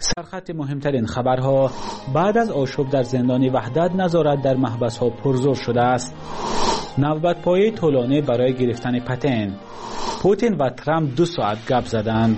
سرخط مهمترین خبرها: بعد از آشوب در زندان وحدت نظارت در محبس‌ها پرزور شده است. نوبت‌پایی طولانی برای گرفتن پتن. پوتین و ترامپ 2 ساعت گپ زدند.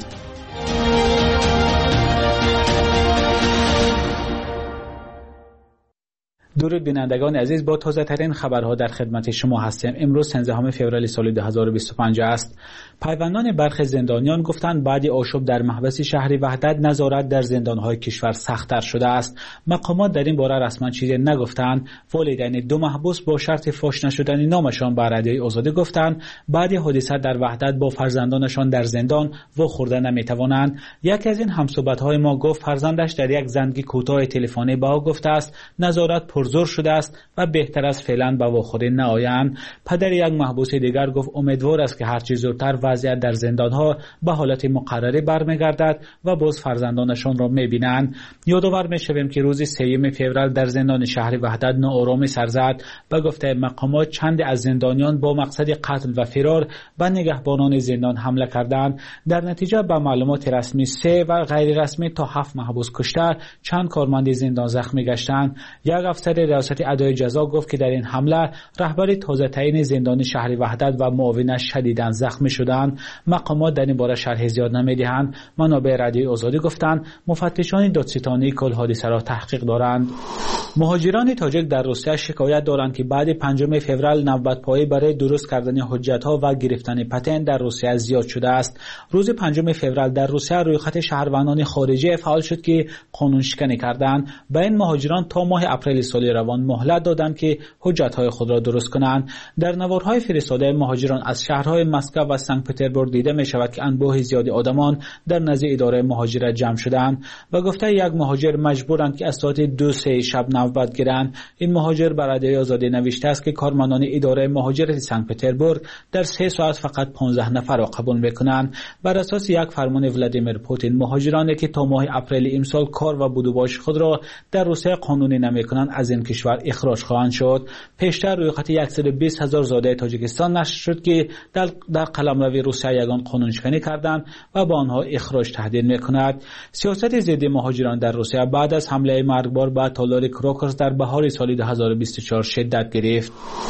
درود بینندگان عزیز، با تازه ترین خبرها در خدمت شما هستیم. امروز 13 فوریه سال 2025 است. پیوندان برخی زندانیان گفتند بعد آشوب در محبس شهر وحدت نظارت در زندانهای کشور سخت‌تر شده است. مقامات در این باره رسما چیزی نگفتند. والدین 2 محبوس با شرط فاش نشدن نامشان به رادیوی آزادی گفتند بعد حادثه در وحدت با فرزندانشان در زندان واخورده نمیتوانند. یکی از این همصحبت‌های ما گفت فرزندش در یک زنگ کوتاه تلفنی به او گفته است نظارت پرزور شده است و بهتر است فعلا به واخوری نآیند. پدر یک محبوس دیگر گفت امیدوار است که هرچه زودتر وضعیت در زندان‌ها به حالت مقرری برمیگردد و باز فرزندانشان را می‌بینند. یادآور می‌شویم که روز 3 فوریه در زندان شهر وحدت ناآرامی سر زد. به گفته مقامات چند از زندانیان با مقصد قتل و فرار به نگهبانان زندان حمله کردند. در نتیجه به معلومات رسمی 3 و غیر رسمی تا 7 محبوس کشته، چند کارمند زندان زخمی گشتند. یک افسر ریاست ادای جزا گفت که در این حمله رهبر تازه تعیین زندان شهر وحدت و معاونش شدیداً زخمی شدند. مقامات در این باره شرح زیاد نمی‌دهند. منابع رادیوی آزادی گفتند مفتشان دادستانی کل حادثه را تحقیق دارند. مهاجران تاجیک در روسیه شکایت دارند که بعد 5 فوریه نوبت‌پایی برای درست کردن حجت‌ها و گرفتن پتن در روسیه زیاد شده است. روز 5 فوریه در روسیه رویخط شهروندان خارجی فعال شد که قانونشکنی کردند. به این مهاجران تا ماه اپریل سال روان مهلت دادند که حجت‌های خود را درست کنند. در نوارهای فرستاده مهاجران از شهرهای مسکو و سنت پترزبورگ دیده می‌شود که انبوه زیادی آدمان در نزد اداره مهاجرت جمع شدند و گفته یک مهاجر مجبورند که از ساعت 2-3 شب نوبت گیرند. این مهاجر بر رادیوی آزادی نوشته است که کارمندان اداره مهاجرت سنت پترزبورگ در 3 ساعت فقط 15 نفر را قبول می‌کنند. بر اساس یک فرمان ولادیمیر پوتین مهاجرانی که تا ماه اپریل امسال کار و بودوباش خود را در روسیه قانونی نمی‌کنند از این کشور اخراج خواهند شد. پیشتر رویخط 120,000 زاده تاجیکستان نشر شد که در قلمرو روسیه یگان قانونشکنی کردند و با آنها اخراج تهدید می‌کند. سیاست ضد مهاجران در روسیه بعد از حمله مرگبار به تالار کروکوس در بهار سال 2024 شدت گرفت.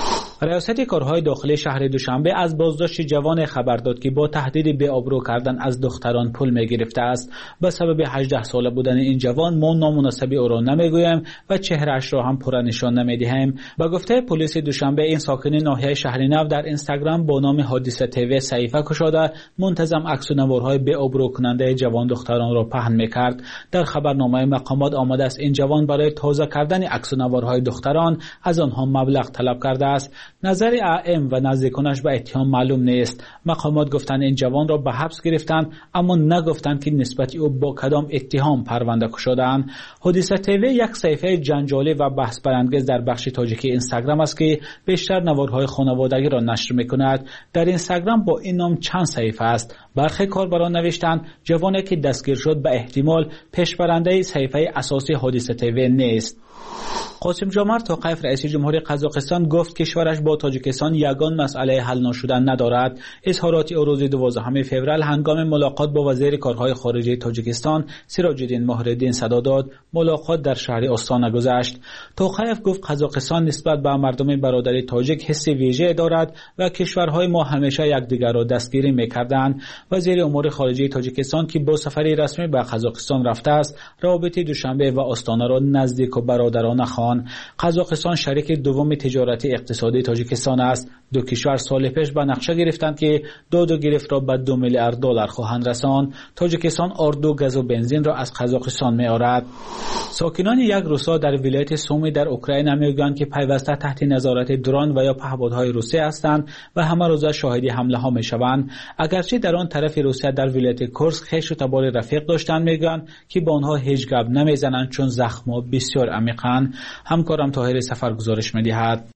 ریاست کارهای داخلی شهر دوشنبه از بازداشت جوان خبر داد که با تهدید به آبرو کردن از دختران پول می‌گرفته است. به سبب 18 ساله بودن این جوان ما نامناسب او را نمیگوییم و چهره‌اش را هم پوره نشان نمی‌دهیم. با گفته پلیس دوشنبه این ساکن ناحیه شهر نو در اینستاگرام با نام حادثه تیوی صحیفه گشاده منتظم عکس و نوارهای به آبرو کننده جوان دختران را پهن می‌کرد. در خبرنامه مقامات آمده است این جوان برای تازه کردن عکس و نوارهای دختران از آنها مبلغ طلب کرده است. نظر ام و نزدیکانش به اتهام معلوم نیست. مقامات گفتند این جوان را به حبس گرفتند اما نگفتند که نسبت او با کدام اتهام پرونده شدند. حادثه تیوی یک صفحه جنجالی و بحث برانگیز در بخش تاجیکی اینستاگرام است که بیشتر نوارهای خانوادگی را نشر می‌کند. در اینستاگرام با این نام چند صفحه است. برخی کاربران نوشتند جوانی که دستگیر شد به احتمال پیشبرنده صفحه اساسی حادثه تیوی نیست. قاسم جمعت توقیف رئیس جمهوری قزاقستان گفت کشورش با تاجیکستان یگان مسئله حل نشدن ندارد. اظهارات او روز 12 فوریه هنگام ملاقات با وزیر کارهای خارجه تاجیکستان سیراج الدین مهرالدین صدا داد. ملاقات در شهر آستانه گذشت. توقیف گفت قزاقستان نسبت به مردم برادری تاجیک حس ویژه دارد و کشورهای ما همیشه یکدیگر را دستگیری می‌کردند. وزیر امور خارجه تاجیکستان که با سفری رسمی به قزاقستان رفته است رابطه دوشنبه و آستانه را نزدیک و برادرانه خواند. قزاقستان شریک دوم تجارتی اقتصادی تاجیکستان است. دو کشور سال پیش به نقشه گرفتند که داد و گرفت را به 2 میلیارد دلار خواهند رساند. تاجیکستان اردو گاز و بنزین را از قزاقستان می‌آورد. ساکنان یک روستا در ولایت سومی در اوکراین میگویند که پیوسته تحت نظارت درون و یا پهپادهای روسی هستند و همه روز شاهد حمله ها میشوند. اگرچه در آن طرف روسیه در ولایت کورسک خویش و تبار رفیق داشتند میگویند که با آنها هیچ گپ نمیزنند چون زخم‌ها بسیار عمیقند. همکارم طاهر سفر گزارش می‌دهد.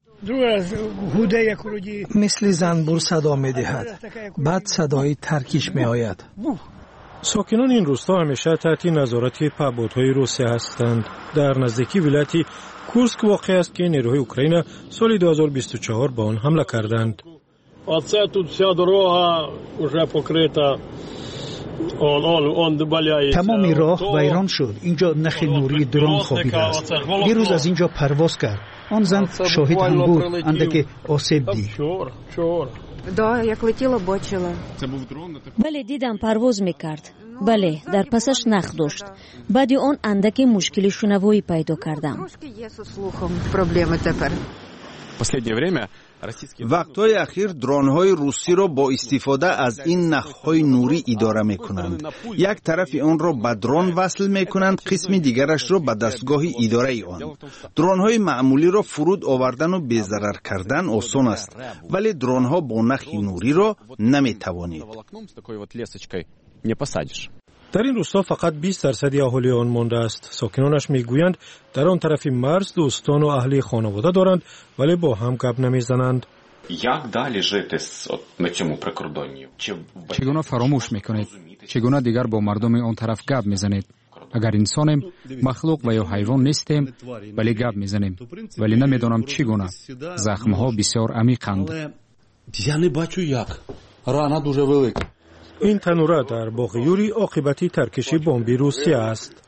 مثل زنبور صدا می‌دهد. بعد صدای ترکیش می‌آید. ساکنان این روستا همیشه تحت نظارت پهپادهای روسیه هستند. در نزدیکی ولایت کورسک واقع است که نیروهای اوکراین سال 2024 به آن حمله کردند. تمام راه ویران شد. اینجا نخ نوری درون خوابیده است. یه روز از اینجا پرواز کرد. آن زن شاهد هم بود. اندک آسیب دید. بله دیدم پرواز میکرد. بله در پسش نخ داشت. بعد آن اندکی مشکلی شنوایی پیدا کردم. وقتهای اخیر درون‌های روسی را با استفاده از این نخ‌های نوری اداره می‌کنند. یک طرف آن را به درون وصل می‌کنند، قسم دیگرش را به دستگاه اداره آن. درون‌های معمولی را فرود آوردن و بی‌ضرر کردن آسان است، ولی درون‌ها با نخ نوری را نمی‌توانید. در این روستا فقط 20% اهالی آن مانده است. ساکنانش میگویند در آن طرف مرز دوستان و اهلی خانواده دارند ولی با هم گپ نمیزنند. چگونه فراموش میکنید؟ چگونه دیگر با مردم آن طرف گپ میزنید؟ اگر انسانیم، مخلوق و یا حیوان نیستیم ولی گپ میزنیم، ولی نمیدانم چگونه. زخمها بسیار عمیقند. این تنوره در باغ یوری عاقبتی ترکشی بمبی روسیه است.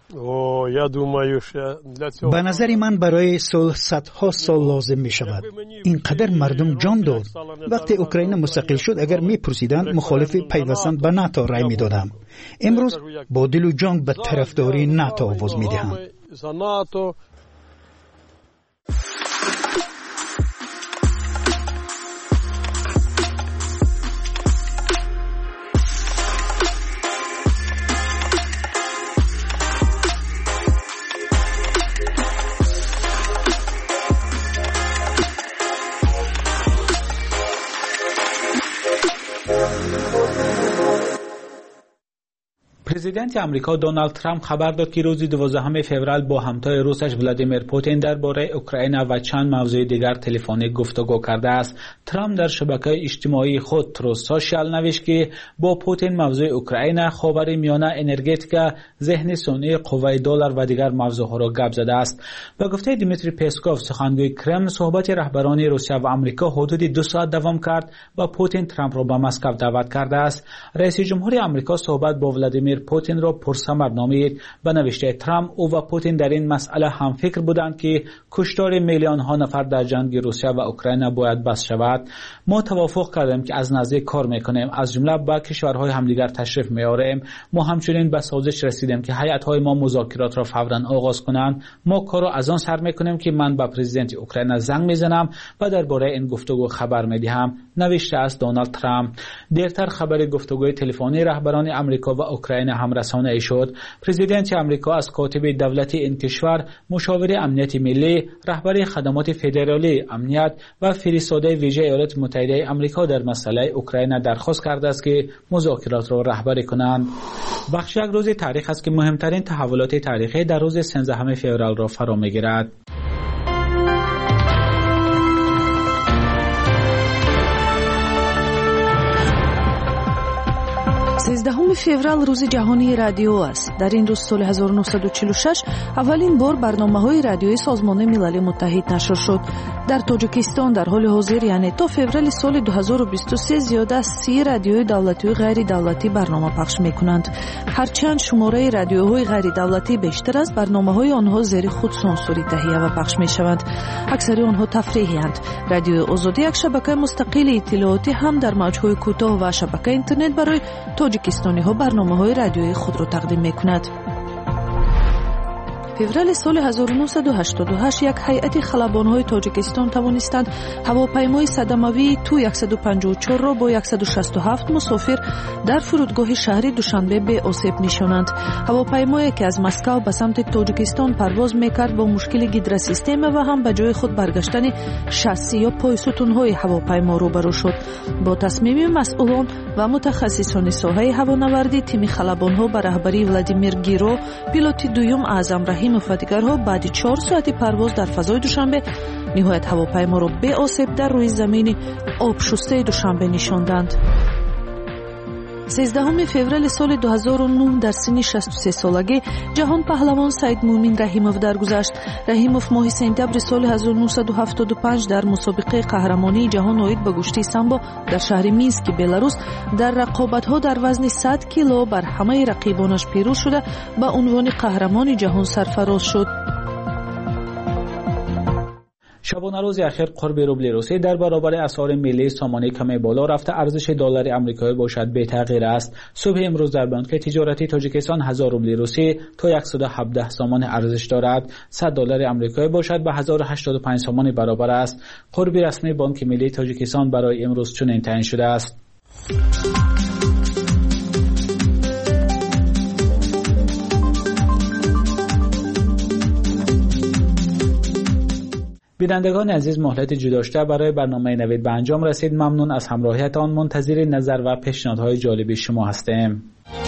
به نظر من برای صلح صدها سال لازم می شود. اینقدر مردم جان داد. وقتی اوکراین مستقل شد اگر می پرسیدند مخالف پیوستن به ناتو رای می دادم. امروز با دل و جان به طرفداری ناتو آواز می دهم. پرزیدنت آمریکا دونالد ترامپ خبر داد که روز 12 فوریه با همتای روسش ولادیمیر پوتین درباره اوکراین و چند موضوع دیگر تلفنی گفتگو کرده است. ترامپ در شبکه اجتماعی خود تروس سوشال نوشت که با پوتین موضوع اوکراین، خاورمیانه، انرژتیکا، ذهن صنعی، قوه دلار و دیگر موضوعها را گپ زده است. به گفته دیمیتری پسکوف سخنگوی کرملین، صحبت رهبران روسیه و آمریکا حدود 2 ساعت دوام کرد و پوتین ترامپ را به مسکو دعوت کرده است. رئیس جمهور آمریکا صحبت با ولادیمیر پوتین را پرثمر نامید. به نوشته ترامپ، او و پوتین در این مسئله هم فکر بودند که کشتار میلیون ها نفر در جنگ روسیه و اوکراین باید بس شود. ما توافق کردیم که از نزدیک کار میکنیم، از جمله با کشورهای همدیگر تشریف میاریم. ما همچنین به سازش رسیدیم که هیئت‌های ما مذاکرات را فوراً آغاز کنند. ما کار را از آن سر میکنیم که من با پرزیدنت اوکراین زنگ میزنم و درباره این گفتگو خبر میدهم، نوشته است دونالد ترامپ. دیرتر خبر گفتگوی تلفنی رهبران آمریکا و اوکراین هم رسانه‌ای شد. پرزیدنت آمریکا از کاتب دولتی این کشور، مشاور امنیت ملی، رهبر خدمات فدرالی امنیت و فرستاده ویژه ایالات متحده آمریکا در مسئله اوکراین درخواست کرده است که مذاکرات را رهبری کنند. بخش یک روز تاریخ است که مهمترین تحولات تاریخی در روز 13 فوریه را فرا می‌گیرد. 13 فوریه روز جهانی رادیو است. در این روز سال 1946 اولین بار برنامه‌های رادیویی سازمان ملل متحد نشر شد. در تاجیکستان در حال حاضر یعنی تا فوریه سال 2023 زیاد از 30 رادیوی دولتی و غیر دولتی برنامه پخش می‌کنند. هرچند شماره رادیوهای غیر دولتی بیشتر است، برنامه‌های آنها زیر خود سانسوری تهیه و پخش می‌شوند. اکثر آنها تفریحی اند. رادیو آزادی یک شبکه مستقل اطلاعاتی هم در موج‌های کوتاه و شبکه اینترنت برای تاجیکستانی‌ها برنامه‌های رادیویی خود را تقدیم می‌کند. فوریه سال 1988 یک هیئت خلبان‌های تاجیکستان توانستند هواپیمای صدموی تو 154 را با 167 مسافر در فرودگاه شهری دوشنبه به آسیب نشانند. هواپیمایی که از مسکو به سمت تاجیکستان پرواز می‌کرد با مشکل گیدر سیستم و هم به جای خود برگشتن شاسی یا پای ستون‌های هواپیما روبرو شد. با تصمیم مسئولان و متخصصان ساحه هوانوردی، تیم خلبان‌ها به رهبری ولادیمیر گیرو، پیلوت دوم اعظم رحیم و فتیگرها بعد 4 ساعت پرواز در فضای دوشنبه نهایت هواپیما را به آسیب در روی زمین آب شسته دوشنبه نشاندند. 13 فوریه سال 2009 در سن 63 سالگی جهان پهلوان سید مومن رحیموف درگذشت. رحیموف ماه سپتامبر سال 1975 در مسابقه قهرمانی جهان اوید به گشتی سامبو در شهر مینسک بلاروس در رقابت‌ها در وزن 100 کیلو بر همه رقیبانش پیروز شده به عنوان قهرمان جهان سرفراز شد. شبانه روز اخیر قرب روبل روسی در برابر اسعار ملی سامانه کمی بالا رفته. ارزش دلار آمریکایی باشد به تغییر است. صبح امروز در بانک تجارتی تاجیکستان 1000 روبل روسی تا 117 سامان ارزش دارد. 100 دلار آمریکایی باشد به 1085 سامان برابر است. قرب رسمی بانک ملی تاجیکستان برای امروز چنین تعیین شده است. بینندگان عزیز، مهلت جداشته برای برنامه نوید به انجام رسید. ممنون از همراهیتان. منتظر نظر و پیشنهادهای جالبی شما هستیم.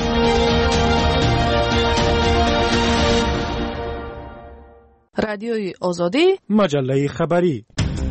رادیوی آزادی، مجله خبری.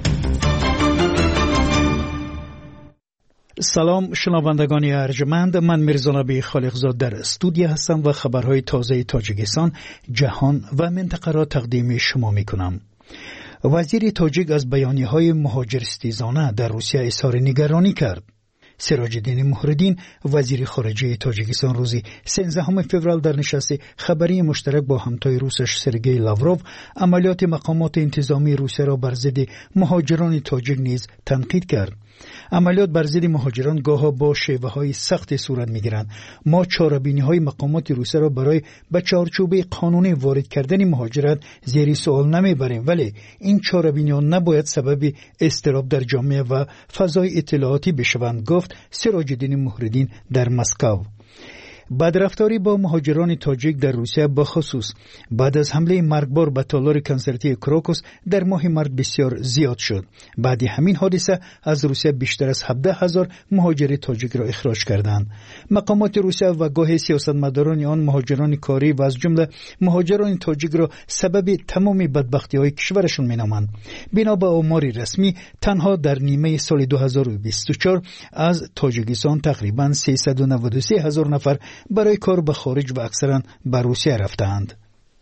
سلام شنوندگان ارجمند، من میرزا نبی خالقزاد در استودیو هستم و خبرهای تازه تاجیکستان، جهان و منطقه را تقدیم شما میکنم. وزیر تاجیک از بیانیه‌های مهاجرستیزانه در روسیه اظهار نگرانی کرد. سراج الدین مهردین وزیر خارجه تاجیکستان روز 13 فوریه در نشست خبری مشترک با همتای روسش سرگئی لاوروف عملیات مقامات انتظامی روسیه را بر ضد مهاجران تاجیک نیز تنقید کرد. عملیات بر ضد مهاجران گاهی با شیوه‌های سخت صورت می‌گیرند. ما چاره‌بینی‌های مقامات روسیه را برای به چارچوب قانونی وارد کردن مهاجرت زیر سوال نمی‌بریم، ولی این چاره‌بینی‌ها نباید سبب اضطراب در جامعه و فضای اطلاعاتی بشوند، گفت سراج الدین مهردین در مسکو. بدرفتاری با مهاجران تاجیک در روسیه بخصوص بعد از حمله مرگبار به تالار کنسرتی کروکوس در ماه مارس بسیار زیاد شد. بعد همین حادثه از روسیه بیشتر از 17,000 مهاجر تاجیک را اخراج کردند. مقامات روسیه و گاهی سیاستمداران آن مهاجران کاری و از جمله مهاجران تاجیک را سبب تمام بدبختی‌های کشورشان می‌نامند. بنا به آمار رسمی تنها در نیمه سال 2024 از تاجیکستان تقریباً 393,000 نفر برای کار به خارج و اکثرا به روسیه رفتند.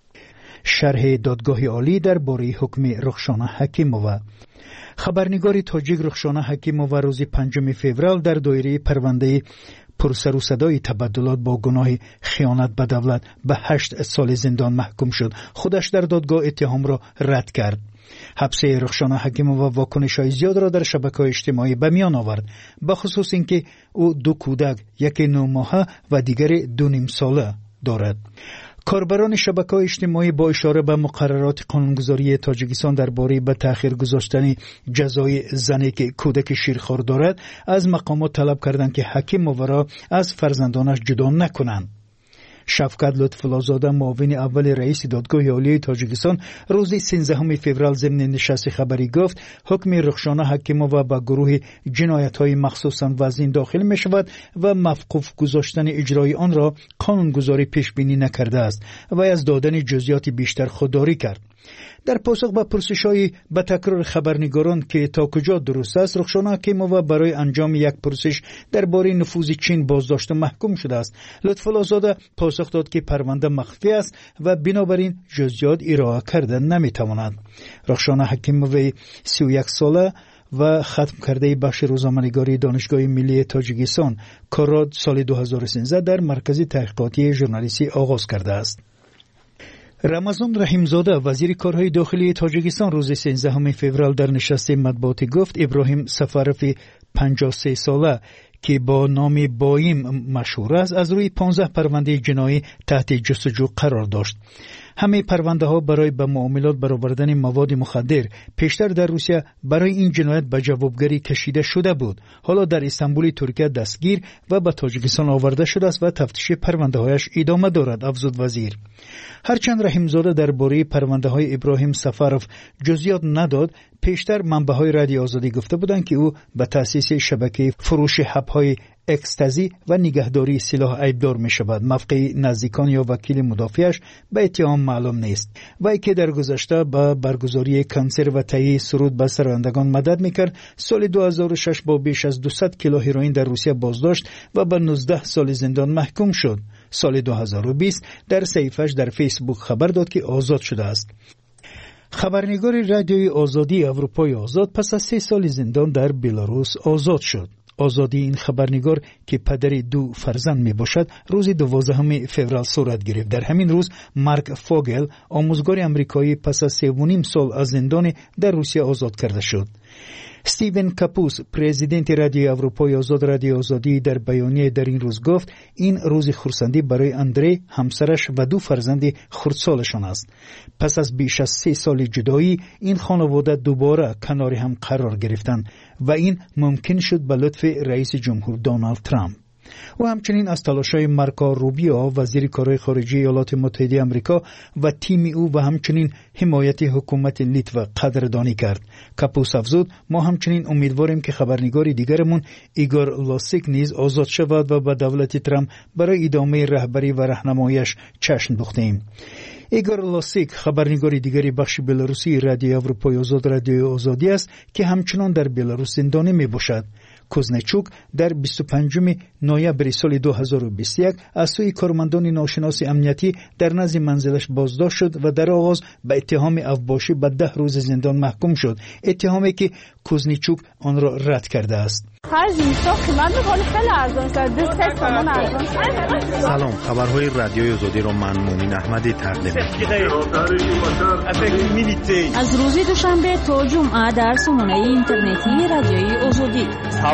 شرح دادگاه عالی درباره حکم رخشانه حکیمووا. خبرنگار تاجیک رخشانه حکیمووا روز 5 فوریه در دایره پرونده پرسر و صدای تبادلات با گناه خیانت به دولت به 8 سال زندان محکوم شد. خودش در دادگاه اتهام را رد کرد. حبس رخشانه حکیمووا واکنش‌های زیاد را در شبکه‌های اجتماعی به میان آورد، به خصوص اینکه او 2 کودک، یکی 9 ماهه و دیگری 2.5 ساله دارد. کاربران شبکه‌های اجتماعی با اشاره به مقررات قانونگذاری تاجیکستان درباره به تأخیر گذاشتن جزای زنی که کودک شیرخوار دارد از مقامات طلب کردند که حکیمووا را از فرزندانش جدا نکنند. شفقت لطف‌الله‌زاده معاون اول رئیس دادگاه عالی تاجیکستان روز 13 فوریه ضمن نشست خبری گفت حکم رخشانه حکیمووا به گروه جنایت‌های مخصوصاً وزین داخل می‌شود و موقوف گذاشتن اجرای آن را قانونگذاری پیش بینی نکرده است و از دادن جزئیات بیشتر خودداری کرد. در پاسخ به پرسش‌های به تکرار خبرنگاران که تا کجا درست است، رخشانه حکیمووا برای انجام یک پرسش درباره نفوذ چین بازداشت محکوم شده است. لطف‌الله‌زاده پاسخ داد که پرونده مخفی است و بنابراین جزئیات ارائه کردن نمی‌تواند. رخشانه حکیمووا 31 ساله و ختم کرده بخش روزنامه‌نگاری دانشگاه ملی تاجیکستان کار را سال 2013 در مرکز تحقیقاتی ژورنالیستی آغاز کرده است. رمضان رحیمزاده وزیر کارهای داخلی تاجیکستان روز 13 فوریه در نشست مطبوعاتی گفت ابراهیم سفروف 53 ساله که با نام بایم مشهور است از روی 15 پرونده جنایی تحت جستجو قرار داشت. همه پرونده ها برای به معاملات برآوردن مواد مخدر پیشتر در روسیه برای این جنایت به جوابگری کشیده شده بود. حالا در استانبول ترکیه دستگیر و به تاجیکستان آورده شده است و تفتیش پرونده هایش ادامه دارد، افزود وزیر. هرچند رحیمزاده درباره پرونده های ابراهیم سفروف جزئیات نداد، پیشتر منبع‌های رادیو آزادی گفته بودند که او به تأسیس شبکه فروش حب‌های اکستازی و نگهداری سلاح عیبدار می شود. موقع نزدیکان یا وکیل مدافعش به اتهام معلوم نیست. وی که در گذشته با برگزاری کنسرت و تهیه سرود به شهروندان مدد میکرد، سال 2006 با بیش از 200 کیلو هروئین در روسیه بازداشت و به 19 سال زندان محکوم شد. سال 2020 در صحیفه‌اش در فیسبوک خبر داد که آزاد شده است. خبرنگار رادیوی آزادی اروپای آزاد پس از 3 سال زندان در بلاروس آزاد شد. آزادی این خبرنگار که پدر 2 فرزند می باشد روز 12 فوریه صورت گرفت. در همین روز مارک فوگل، آموزگار امریکایی، پس از 3.5 سال از زندان در روسیه آزاد کرده شد. استیون کاپوس، پرزیدنت رادیوی اروپای آزاد رادیو آزادی، در بیانیه در این روز گفت این روز خرسندی برای اندری، همسرش و 2 فرزند خردسالشان است. پس از بیش از 3 سال جدایی این خانواده دوباره کنار هم قرار گرفتند و این ممکن شد به لطف رئیس جمهور دونالد ترامپ. و همچنین از تلاش‌های مارکو روبیو، وزیر کارهای خارجه ایالات متحده آمریکا، و تیم او و همچنین حمایت حکومت لیتوا قدردانی کرد. کاپوس افزود ما همچنین امیدواریم که خبرنگار دیگرمون ایگور لاسیک نیز آزاد شود و به دولت ترامپ برای ادامه رهبری و راهنماییش چشم دوختیم. ایگور لاسیک خبرنگار دیگری بخش بلاروسی رادیو اروپای آزاد رادیو آزادی است که همچنان در بلاروس زندانی می باشد. کوزنچوک در 25 نوامبر سال 2021 از سوی کارمندان ناشناس امنیتی در نزد منزلش بازداشت شد و در آغاز به اتهام افباشی به 10 روز زندان محکوم شد، اتهامی که کوزنچوک آن را رد کرده است. سلام، خبرهای رادیوی آزادی را من مومن احمدی تقدیم می‌کنم. از روز دوشنبه تا جمعه در سامانه اینترنتی رادیوی آزادی.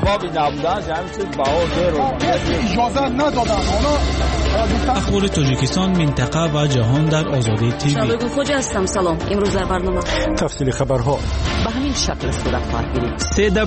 اخبار تاجیکستان، منطقه و جهان در آزادی تیوی. شبکه خوج هستم. سلام. امروز در برنامه تفصیل خبرها به همین شکل صورت خواهد گرفت.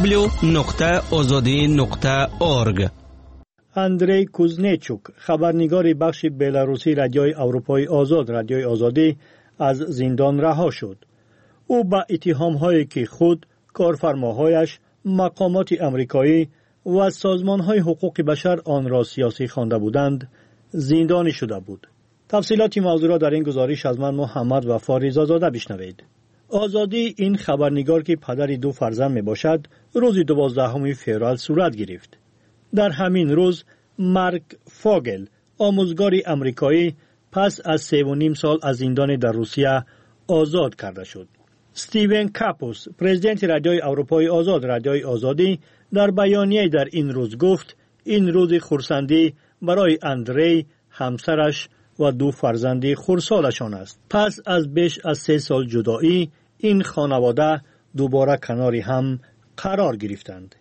www.azadi.org. اندری کوزنچوک، خبرنگار بخش بلاروسی رادیوی اروپای آزاد رادیوی آزادی، از زندان رها شد. او با اتهام‌هایی که خود، کارفرماهایش، مقامات امریکایی و سازمان‌های حقوق بشر آن را سیاسی خوانده بودند، زندانی شده بود. تفصیلات موضوع را در این گزارش از من محمد وفا رضازاده بشنوید. آزادی این خبرنگار که پدر 2 فرزند می باشد روز 12 فوریه صورت گرفت. در همین روز مارک فوگل، آموزگار امریکایی، پس از 3.5 سال از زندان در روسیه آزاد کرده شد. استیون کاپوس، پرزیدنت رادیوی اروپای آزاد رادیوی آزادی، در بیانیه در این روز گفت این روز خرسندی برای اندری، همسرش و 2 فرزند خردسالشان است. پس از بیش از 3 سال جدایی این خانواده دوباره کنار هم قرار گرفتند.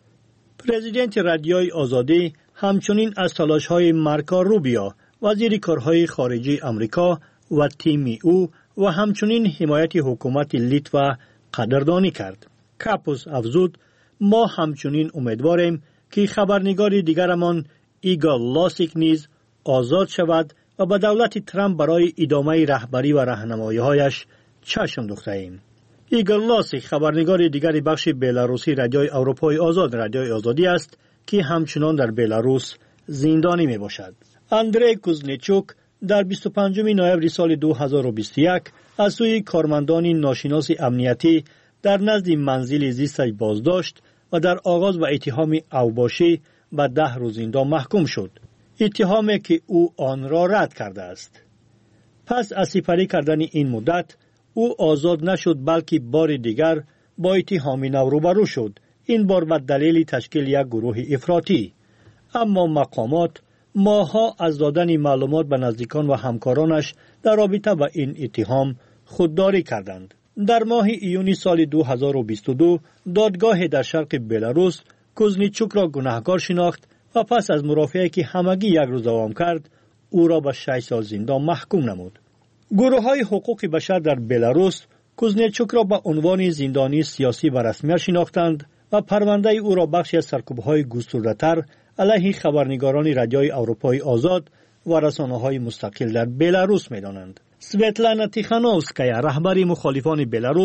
پرزیدنت رادیوی آزادی همچنین از تلاش‌های مارکو روبیو، وزیر کارهای خارجه آمریکا، و تیم او و همچنین حمایت حکومت لیتوا قدردانی کرد. کاپوس افزود ما همچنین امیدواریم که خبرنگار دیگرمان ایگور لاسیک نیز آزاد شود و به دولت ترامپ برای ادامه رهبری و راهنمایی‌هایش چشم دوخته‌ایم. ایگور لاسیک خبرنگار دیگری بخش بلاروسی رادیوی اروپای آزاد رادیوی آزادی است که همچنان در بلاروس زندانی می باشد. اندری کوزنچوک در 25 نوامبر سال 2021 از سوی کارمندان ناشناس امنیتی در نزد منزل زیستش بازداشت و در آغاز با اتهام اوباشی به 10 روز زندان محکوم شد، اتهامی که او آن را رد کرده است. پس از سپری کردن این مدت او آزاد نشد، بلکه بار دیگر با اتهام نو روبرو شد، این بار به دلیل تشکیل یک گروه افراطی. اما مقامات ماه‌ها از دادن معلومات به نزدیکان و همکارانش در رابطه با این اتهام خودداری کردند. در ماه ایونی سال 2022 دادگاه در شرق بلاروس کوزنچوک را گناهکار شناخت و پس از مرافعه که همگی 1 روز دوام کرد او را به 6 سال زندان محکوم نمود. گروه‌های حقوق بشر در بلاروس کوزنچوک را به عنوان زندانی سیاسی و رسمی شناختند و پرونده او را بخشی از سرکوب‌های گسترده‌تر علیه خبرنگاران رادیوی اروپای آزاد و رسانه‌های مستقل در بلاروس می‌دانند. سویتلانا تیخانووسکایا، رهبر مخالفان بلاروس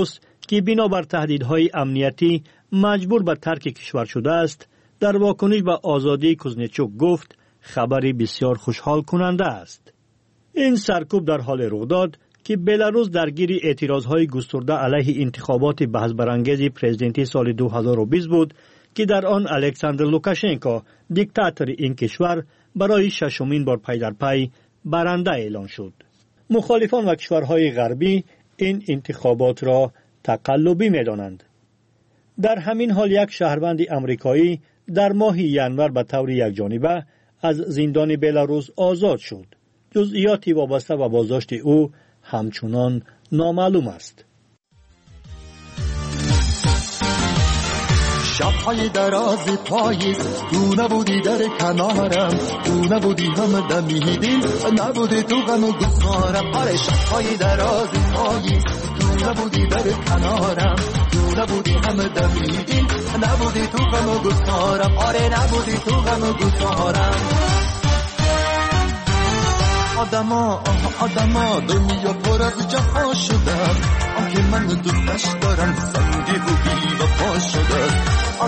که بنابر تهدیدهای امنیتی مجبور به ترک کشور شده است، در واکنش به آزادی کوزنچوک گفت خبری بسیار خوشحال کننده است. این سرکوب در حال رخ داد که بلاروس درگیر اعتراضهای گسترده علیه انتخابات بحث برانگیز پرزیدنتی سال 2020 بود که در آن الکساندر لوکاشنکو دیکتاتور این کشور برای ششمین بار پی در پی برنده اعلان شد. مخالفان و کشورهای غربی این انتخابات را تقلبی می‌دانند. در همین حال یک شهروند امریکایی در ماه ژانویه به طور یکجانبه از زندان بلاروس آزاد شد. جزئیاتی وابسته به بازداشت او همچنان نامعلوم است. شب‌های دراز پاییز تو نبودی در کنارم، تو نبودی هم دمیدیم، نبودی تو غم و گسارم. آره شب‌های دراز پاییز تو نبودی در کنارم، تو نبودی هم دمیدیم، نبودی تو غم و گسارم. آره نبودی تو غم و گسارم. آدما دنیا پر از جفا شده، آنکه من دوستش دارم سنگی و بی وفا شده.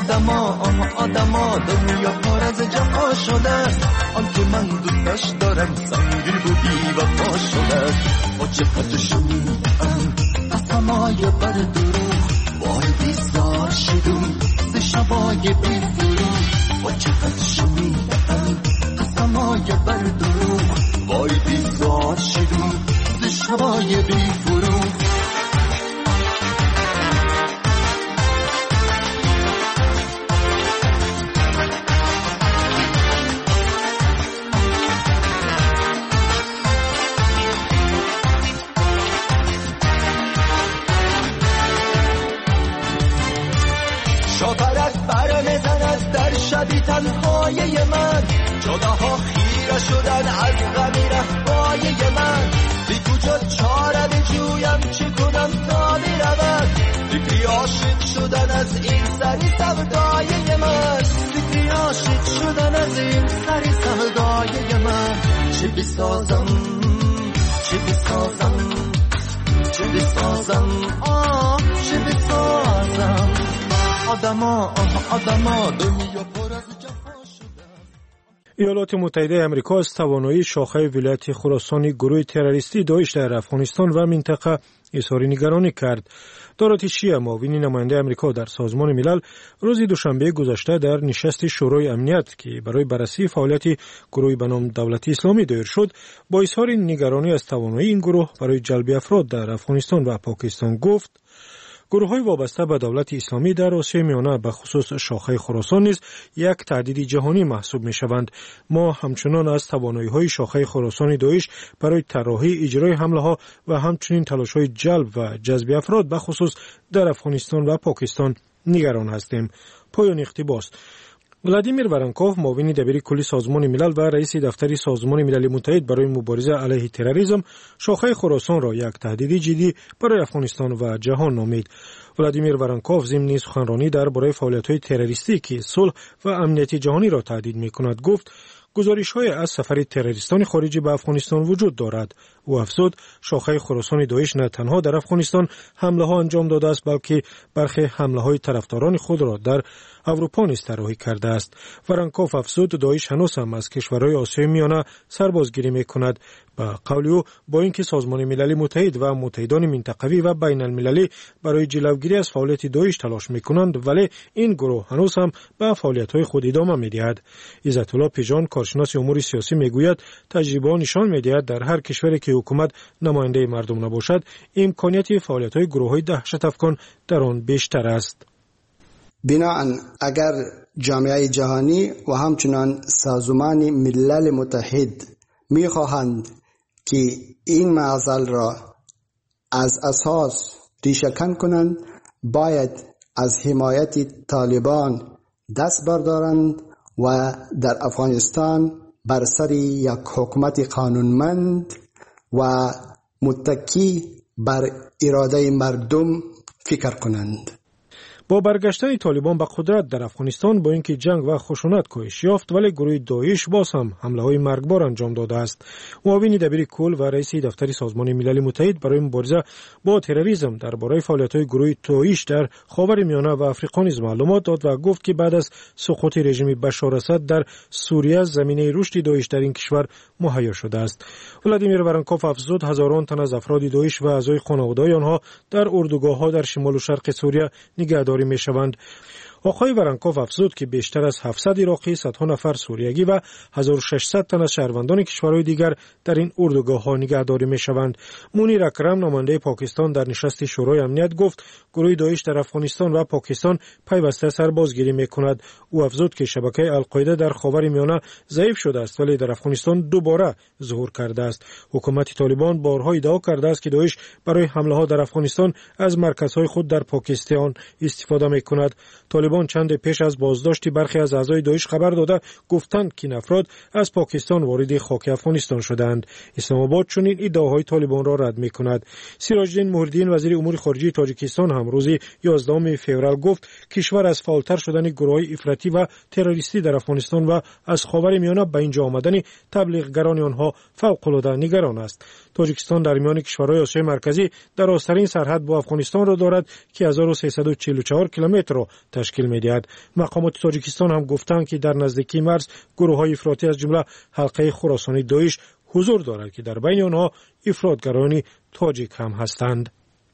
آدما دنیا پر از جفا شده، آنکه من دوستش دارم سنگی و بی وفا شده. با چقدر شنیدم قسمای بر دروغ، وای بیزار شدم ز شبای بی فروغ. با چقدر شنیدم قسمای بر دروغ، وای بیزار شدم ز شبای بی فروغ. شاپرک برمیزند در شبی تنهای من، جداها خیره شدن از غمی رهبای من. بی کجا چاره بجویم چه کنم تا میرود، فکری عاشق شدن از این سری سودای من. فکری عاشق شدن از این سری سودای من. چه بسازم چه بسازم چه بسازم چه بسازم. آدما دنیا پر از جفا شده. ایالات متحده آمریکا از توانایی شاخه ولایت خراسان گروه تروریستی داعش در افغانستان و منطقه اظهار نگرانی کرد. داراتی شیعه معاون نماینده آمریکا در سازمان ملل روز دوشنبه گذشته در نشست شورای امنیت که برای بررسی فعالیت گروهی به نام دولت اسلامی دایر شد، با اظهار نگرانی از توانایی این گروه برای جلب افراد در افغانستان و پاکستان گفت گروه‌های وابسته به دولت اسلامی در آسیای میانه به خصوص شاخه خراسان نیز یک تهدید جهانی محسوب می‌شوند. ما همچنان از توانایی‌های شاخه خراسان داعش برای طراحی اجرای حمله‌ها و همچنین تلاش‌های جلب و جذب افراد به خصوص در افغانستان و پاکستان نگران هستیم. پایان اقتباس. ولادیمیر ورانکوف معاون دبیر کلی سازمان ملل و رئیس دفتر سازمان ملل متحد برای مبارزه علیه تروریسم شاخه خراسان را یک تهدید جدی برای افغانستان و جهان نامید. ولادیمیر ورانکوف ضمن سخنرانی درباره فعالیت‌های تروریستی که صلح و امنیت جهانی را تهدید می‌کند گفت گزارش‌های از سفر تروریستان خارجی به افغانستان وجود دارد. او افزود شاخه خراسان داعش نه تنها در افغانستان حمله‌ها انجام داده است بلکه برخی حمله‌های طرفداران خود را در اروپا نیز طراحی کرده است. ورانکوف افزود داعش هنوز هم از کشورهای آسیای میانه سربازگیری می‌کند. به قول او با اینکه سازمان ملل متحد و متحدان منطقوی و بین المللی برای جلوگیری از فعالیت داعش تلاش می‌کنند، ولی این گروه هنوز هم به فعالیت‌های خود ادامه می‌دهد. عزت الله پیجان کارشناس امور سیاسی میگوید تجربه نشان می‌دهد در هر کشوری که حکومت نماینده مردم نباشد امکانیت فعالیت‌های گروه‌های دهشت افکن در آن بیشتر است. بنابراین اگر جامعه جهانی و همچنان سازمان ملل متحد می‌خواهند که این معضل را از اساس ریشه‌کن کنند، باید از حمایت طالبان دست بردارند و در افغانستان بر سر یک حکومت قانونمند و متکی بر اراده مردم فکر کنند. با برگشتن طالبان به قدرت در افغانستان با اینکه جنگ و خشونت کاهش یافت ولی گروه داعش باز هم حمله‌های مرگبار انجام داده است. معاون دبیر کل و رئیس دفتر سازمان ملل متحد برای مبارزه با تروریسم درباره فعالیت‌های گروه داعش در خاورمیانه و افریقا نیز معلومات داد و گفت که بعد از سقوط رژیم بشار اسد در سوریه زمینه رشد داعش در این کشور مهیا شده است. ولادیمیر ورنکوف افزود هزاران تن از افراد داعش و اعضای خانواده آنها در اردوگاه‌ها در شمال و شرق سوریه نگهداری می‌شوند. آقای ورنکوف افزود که بیشتر از 700 عراقی، صدها نفر سوریگی و 1600 تن از شهروندان کشورهای دیگر در این اردوگاه‌ها نگهداری می‌شوند. منیر اکرم نماینده پاکستان در نشست شورای امنیت گفت گروه داعش در افغانستان و پاکستان پیوسته سربازگیری می‌کند. او افزود که شبکه القاعده در خاورمیانه ضعیف شده است ولی در افغانستان دوباره ظهور کرده است. حکومت طالبان بارها ادعا کرده است که داعش برای حمله‌ها در افغانستان از مرکزهای خود در پاکستان استفاده می‌کند. طالبان چند پیش از بازداشت برخی از اعضای داعش خبر داده گفتند که این افراد از پاکستان وارد خاک افغانستان شدند. اسلام آباد چنین ادعاهای طالبان را رد می‌کند. سراج الدین محردین وزیر امور خارجه تاجیکستان هم روز 11 فوریه گفت کشور از فعالتر شدن گروه‌های افراطی و تروریستی در افغانستان و از خاورمیانه به اینجا آمدن تبلیغگران آنها فوق‌العاده نگران است. تاجیکستان در میان کشورهای آسیای مرکزی درازترین سرحد با افغانستان را دارد که 1344 کیلومتر را تشکیل می‌دهد. مقامات تاجیکستان هم گفتند که در نزدیکی مرز گروه‌های افراطی از جمله حلقه خراسانی داعش حضور دارد که در بین آنها افراطگران تاجیک هم هستند.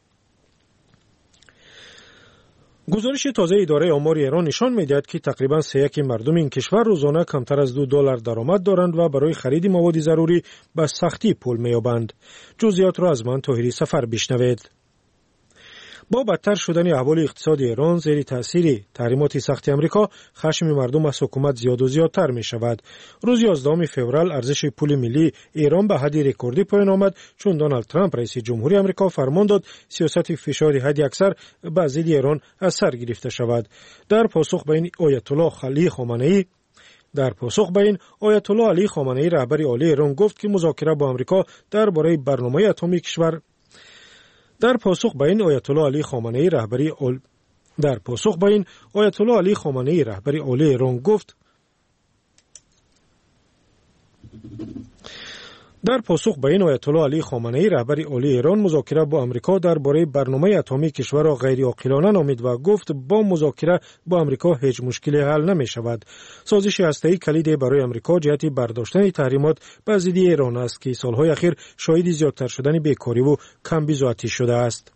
گزارش تازه اداره آمار ایران نشان می‌دهد که تقریباً 3/1 مردم این کشور روزانه کمتر از $2 درآمد دارند و برای خرید مواد ضروری به سختی پول می‌یابند. جزئیات را از من طاهری سفر بشنوید. با بدتر شدن احوال اقتصادی ایران زیر تاثیر تحریمات سخت آمریکا خشم مردم از حکومت زیاد و زیادتر می شود. روز 11 فوریه ارزش پول ملی ایران به حد رکوردی پایان آمد چون دونالد ترامپ رئیس جمهوری آمریکا فرمان داد سیاست فشار حد اکثر به ضد ایران از سر گرفته شود. در پاسخ به این آیت الله علی خامنه‌ای رهبر عالی ایران گفت که مذاکره با آمریکا درباره برنامه اتمی کشور در پاسخ به این آیت الله علی خامنه‌ای رهبر عالی ایران گفت در پاسخ به این آیت الله علی خامنه‌ای رهبر عالی ایران مذاکره با آمریکا درباره برنامه اتمی کشور را غیر عاقلانه نامید و گفت با مذاکره با آمریکا هیچ مشکلی حل نمی شود. سازش هسته‌ای کلیدی برای آمریکا جهت برداشتن تحریمات بر ضد ایران است که سالهای اخیر شاهد زیادتر شدن بیکاری و کمبود آتش شده است.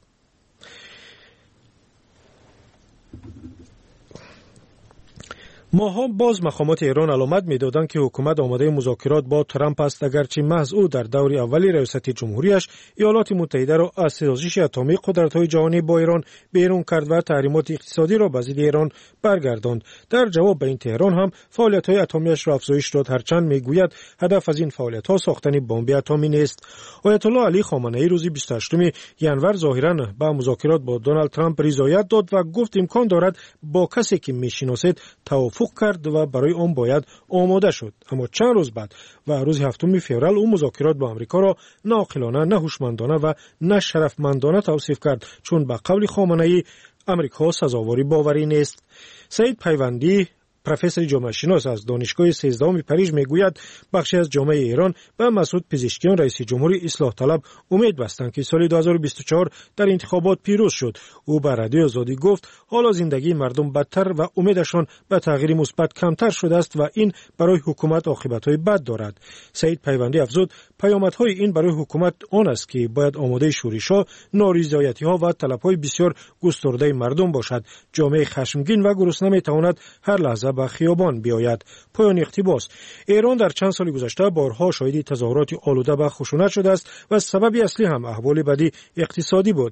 ماها باز مقامات ایران علامت می‌دادند که حکومت آماده مذاکرات با ترامپ است اگرچه محض او در دور اولی ریاست جمهوریش ایالات متحده را از سازش اتمی قدرت‌های جهانی با ایران بیرون کرد و تحریمات اقتصادی را به ضد ایران برگرداند. در جواب به این تهران هم فعالیت‌های اتمیش را افزایش داد هرچند می‌گوید هدف از این فعالیت‌ها ساختن بمب اتمی نیست. آیت الله علی خامنه‌ای روز 28 ژانویه ظاهراً به مذاکرات با دونالد ترامپ رضایت داد و گفت امکان دارد با کسی که می‌شناسید توافق کرد و برای آن باید آماده شد. اما چند روز بعد و روز 7 فوریه او مذاکرات با آمریکا را ناعاقلانه، نه هوشمندانه و نه شرفمندانه توصیف کرد چون به قول خامنه‌ای آمریکا سزاوار باوری نیست. سعید پیوندی پروفسور جامعه شناس از دانشگاه 13 پاریس میگوید بخشی از جامعه ایران به مسعود پزشکیان رئیس جمهوری اصلاح طلب امید بستند که سال 2024 در انتخابات پیروز شد. او به رادیوی آزادی گفت حالا زندگی مردم بدتر و امیدشان به تغییر مثبت کمتر شده است و این برای حکومت عاقبت‌های بد دارد. سعید پیوندی افزود پیامدهای این برای حکومت آن است که باید آماده شورش‌ها، نارضایتی‌ها و طلب‌های بسیار گسترده مردم باشد. جامعه خشمگین و گرسنه می‌تواند هر لحظه به خیابان بیاید. پایان اقتباس. ایران در چند سال گذشته بارها شاهد تظاهرات آلوده به خشونت شده است و سبب اصلی هم احوال بدی اقتصادی بود.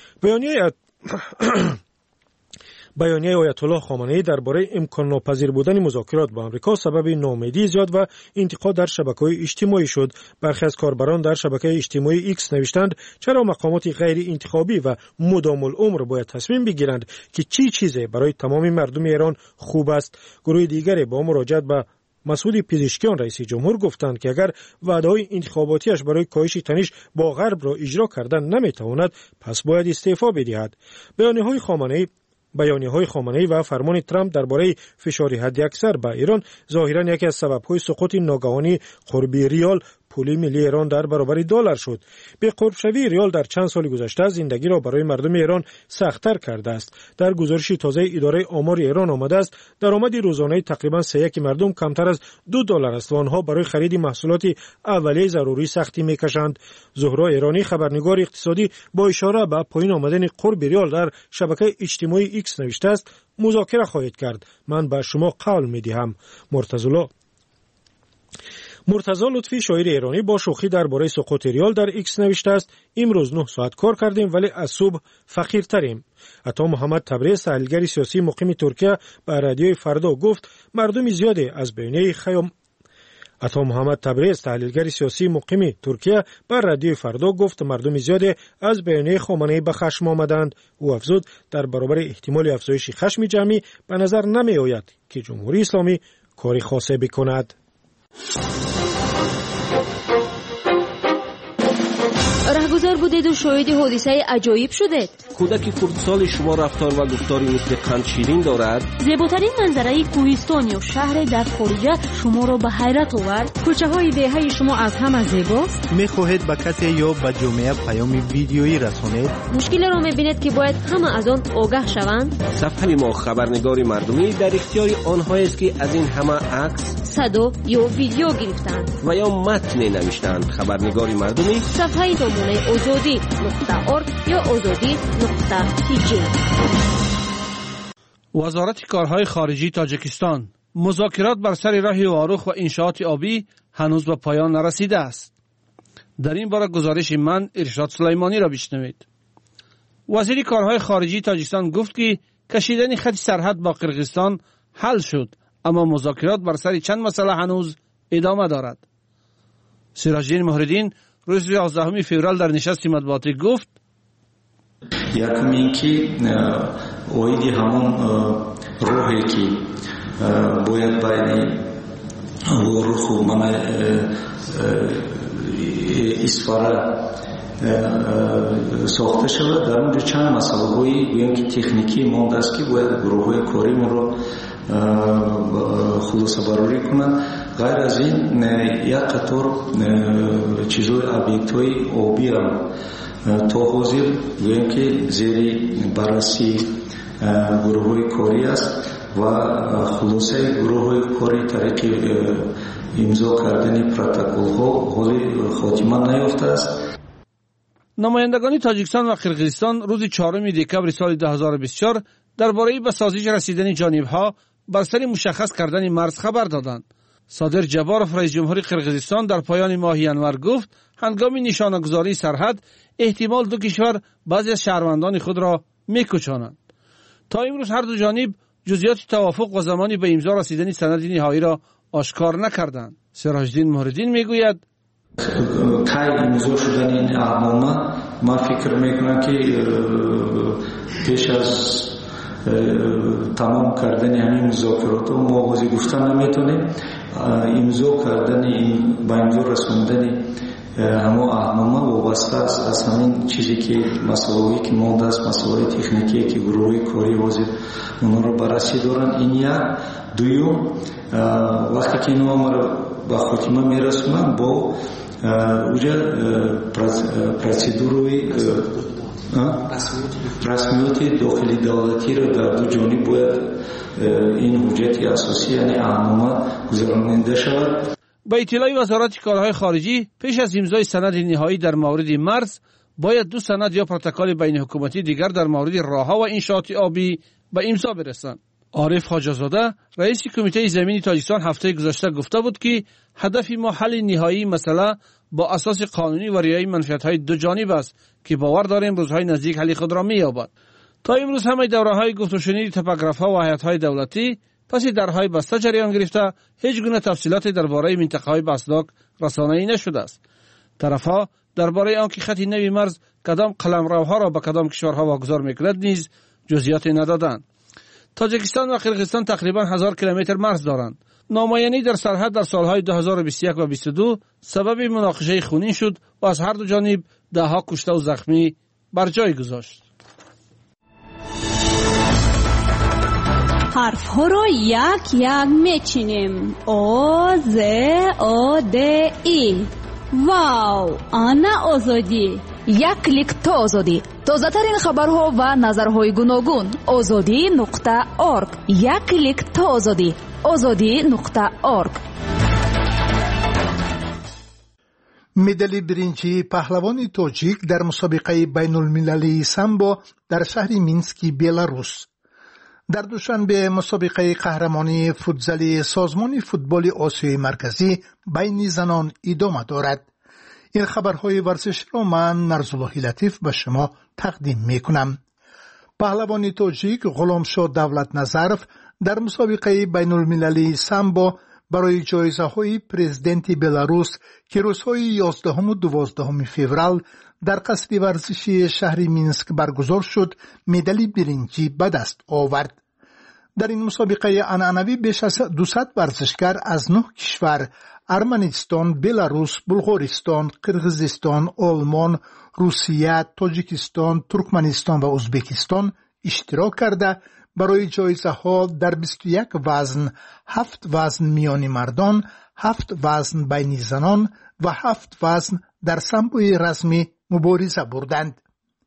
بیانیه آیت الله خامنه‌ای درباره امکان ناپذیر بودن مذاکرات با آمریکا سبب ناامیدی زیاد و انتقاد در شبکه‌های اجتماعی شد. برخی از کاربران در شبکه اجتماعی ایکس نوشتند چرا مقامات غیر انتخابی و مدام العمر باید تصمیم بگیرند که چی چیزی برای تمام مردم ایران خوب است. گروه دیگری با مراجعت به مسعود پزشکیان رئیس جمهور گفتند که اگر وعده‌های انتخاباتیش برای کاهش تنش با غرب را اجرا کردن نمیتواند پس باید استعفا بدهد. بیانیه‌های خامنه‌ای بیانیه‌های خامنه‌ای و فرمان ترامپ درباره فشار حداکثر به ایران ظاهراً یکی از سبب‌های سقوط ناگهانی قرب ریال پول ملی ایران در برابر دلار شد. به قرب شوی ریال در چند سال گذشته زندگی را برای مردم ایران سخت‌تر کرده است. در گزارش تازه اداره آمار ایران آمده است درآمد روزانه تقریباً 3/1 مردم کمتر از $2 است و آنها برای خرید محصولات اولیه ضروری سختی می‌کشند. زهرا ایرانی خبرنگار اقتصادی با اشاره به پایین آمدن قرب ریال در شبکه اجتماعی ایکس نوشته است مذاکره خواهید کرد. من به شما قول می‌دهم. مرتضی لطفی شاعر ایرانی با شوخی درباره سقوط ریال در ایکس نوشته است امروز 9 ساعت کار کردیم ولی از صبح فقیرتریم. عطا محمد تبریز تحلیلگر سیاسی مقیم ترکیه به رادیوی فردا گفت مردم زیادی از بیانیه عطا محمد تبریز تحلیلگر سیاسی مقیم ترکیه بر رادیوی فردا گفت مردم زیادی از بیانیه خامنه‌ای به خشم آمدند. او افزود در برابر احتمال افزایش خشم جمعی به نظر نمی آید که جمهوری اسلامی کاری خاصی بکند. رهگذر بودید و شاهد حادثه عجایب شدید. کودک خردسال شما رفتار و گفتاری مثل قند شیرین دارد. زیباترین منظره کوهستان یا شهر در خارجه شما را به حیرت آورد. کوچه های دهه شما از همه زیباست. میخواهید به کسی یا به جامعه پیام ویدیویی رسانید؟ مشکل را میبینید که باید همه از آن آگاه شوند. صفحه ما خبرنگار مردمی در اختیار آنهایی است که از این همه عکس، صدا یا ویدیو گرفتند و یا متن نوشتند. خبرنگار مردمی صفحه نمونه azadi.org یا azadi.tj. وزارت کارهای خارجی تاجیکستان مذاکرات بر سر راه واروخ و انشاءات آبی هنوز به پایان نرسیده است. در این باره گزارش من ارشاد سلیمانی را بشنوید. وزیر کارهای خارجی تاجیکستان گفت که کشیدن خط سرحد با قرقیزستان حل شد اما مذاکرات بر سر چند مسئله هنوز ادامه دارد. سراج‌الدین مهرالدین روز 11 فوریه در نشست مطبوعاتی گفت یکم اینکه اویدی همون روحی که باید بین واروخ و من اسفاره ساخته شود. در اونجا چند مسئله هایی گویم که تکنیکی مانده است که باید گروه های کاری ما رو خلاصه براری کنند. غیر از این یک قطار چیزهای ابیکت های آبی را تا حاضر گویم که زیر بررسی گروه های کاری است و خلاصه گروه های کاری طریق امضا کردن پروتکل ها حالی خاتمه نیافته است. نمایندگان تاجیکستان و قرقیزستان روز 4 دکبر سال 2024 درباره به سازش رسیدن جانبها بر سر مشخص کردن مرز خبر دادند. صادر جباروف رئیس جمهور قرقیزستان در پایان ماه ینور گفت هنگام نشانه‌گذاری سرحد احتمال دو کشور بعضی از شهروندان خود را می‌کشانند. تا امروز هر دو جانب جزئیات توافق و زمانی به امضا رسیدن سند نهایی را آشکار نکردند. سراج‌الدین مهرالدین میگوید تای امضا شدن این اعلامیه ما فکر میکنم که پیش از تمام کردن همین مذاکرات ما واضح گفتن نمیتونیم. امضا کردن این با امضا رسوندن همه اعلامیه وابسته است از همین چیزی که مسائلی که مانده است، مسائل تکنیکی که گروه کاری واضح اونها رو بررسی دارن. این یک. دوم وقتی که اینو ما رو به خاتمه میرسونن با اونجا پروسیدوروی رسمیات داخلی دولتی را در دو جانب باید این حجت اساسی یعنی اعلامیه گذراننده شود. با اطلاع وزارت کارهای خارجی پیش از امضای سند نهایی در مورد مرز باید دو سند یا پروتکل بین حکومتی دیگر در مورد راهها و انشاءات آبی به امضا برسند. عارف خواجه‌زاده رئیس کمیته زمینی تاجیکستان هفته گذشته گفته بود که هدف ما حل نهایی مسئله با اساس قانونی و رعایت منفعت‌های دو جانب است که باور داریم روزهای نزدیک حل خود را می‌یابد. تا امروز همه دوره‌های گفت و شنید تپوگراف‌ها و هیئت‌های دولتی پس درهای بسته جریان گرفته هیچ گونه تفصیلاتی درباره منطقه‌های بسداک رسانه‌ای نشده است. طرف‌ها درباره آنکه خط نوی مرز کدام قلمروها را به کدام کشورها واگذار می‌کند نیز جزئیاتی ندادند. تاجیکستان و قرقیزستان تقریباً 1000 کیلومتر مرز دارند. نامعینی در سرحد در سالهای 2021 و 2022 سبب مناقشه خونین شد و از هر دو جانب ده‌ها کشته و زخمی بر جای گذاشت. حرف ها را یک یک میچینیم. آ ز آ د ای. واو، آنا آزادی. یک کلیک تا آزادی. تازه ترین خبرها و نظرهای گوناگون. azadi.org. یک کلیک تا آزادی. azadi.org. مدال برنجی پهلوان تاجیک در مسابقه بین المللی سامبو در شهر مینسک بلاروس. در دوشنبه مسابقه قهرمانی فوتزالی سازمان فوتبال آسیای مرکزی بین زنان ادامه دارد. این خبرهای ورزش را من نرزالله لطیف به شما تقدیم می کنم. پهلوان تاجیک غلامشاه دولت نظرف در مسابقه بین المللی سامبو برای جایزه های پرزیدنت بلاروس که روزهای 11 و 12 فوریه در قصر ورزشی شهر مینسک برگزار شد، مدال برنجی به دست آورد. در این مسابقه عنعنوی بیش از 200 ورزشکار از 9 کشور ارمنستان، بلاروس، بلغارستان، قرغیزستان، آلمان، روسیه، تاجیکستان، ترکمنستان و ازبکستان اشتراک کرده برای جایزه ها در 21 وزن، 7 وزن میان مردان، 7 وزن بین زنان و 7 وزن در سامبوی رسمی مبارزه بردند.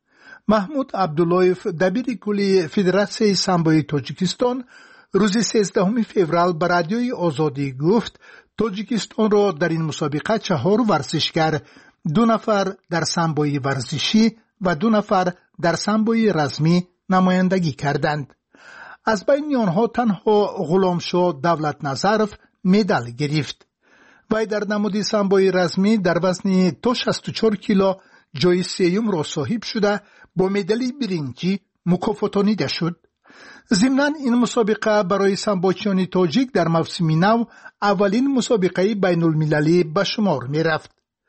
محمود عبداللهیف دبیر کلی فدراسیون سامبوی تاجیکستان روز 13 فوریه به رادیوی آزادی گفت تاجیکستان را در این مسابقه 4 ورزشکار، 2 نفر در سامبوی ورزشی و 2 نفر در سامبوی رسمی نمایندگی کردند. از بین آنها تنها غلامشاه دولت نظرف مدال گرفت. وی در نمود سامبوی رسمی در وزن تا 64 کیلو جای سوم را صاحب شده با مدال برنجی مکافاتانیده شد. ضمناً این مسابقه برای سامبوچیان تاجیک در موسم نو اولین مسابقه بین المللی به شمار می رفت.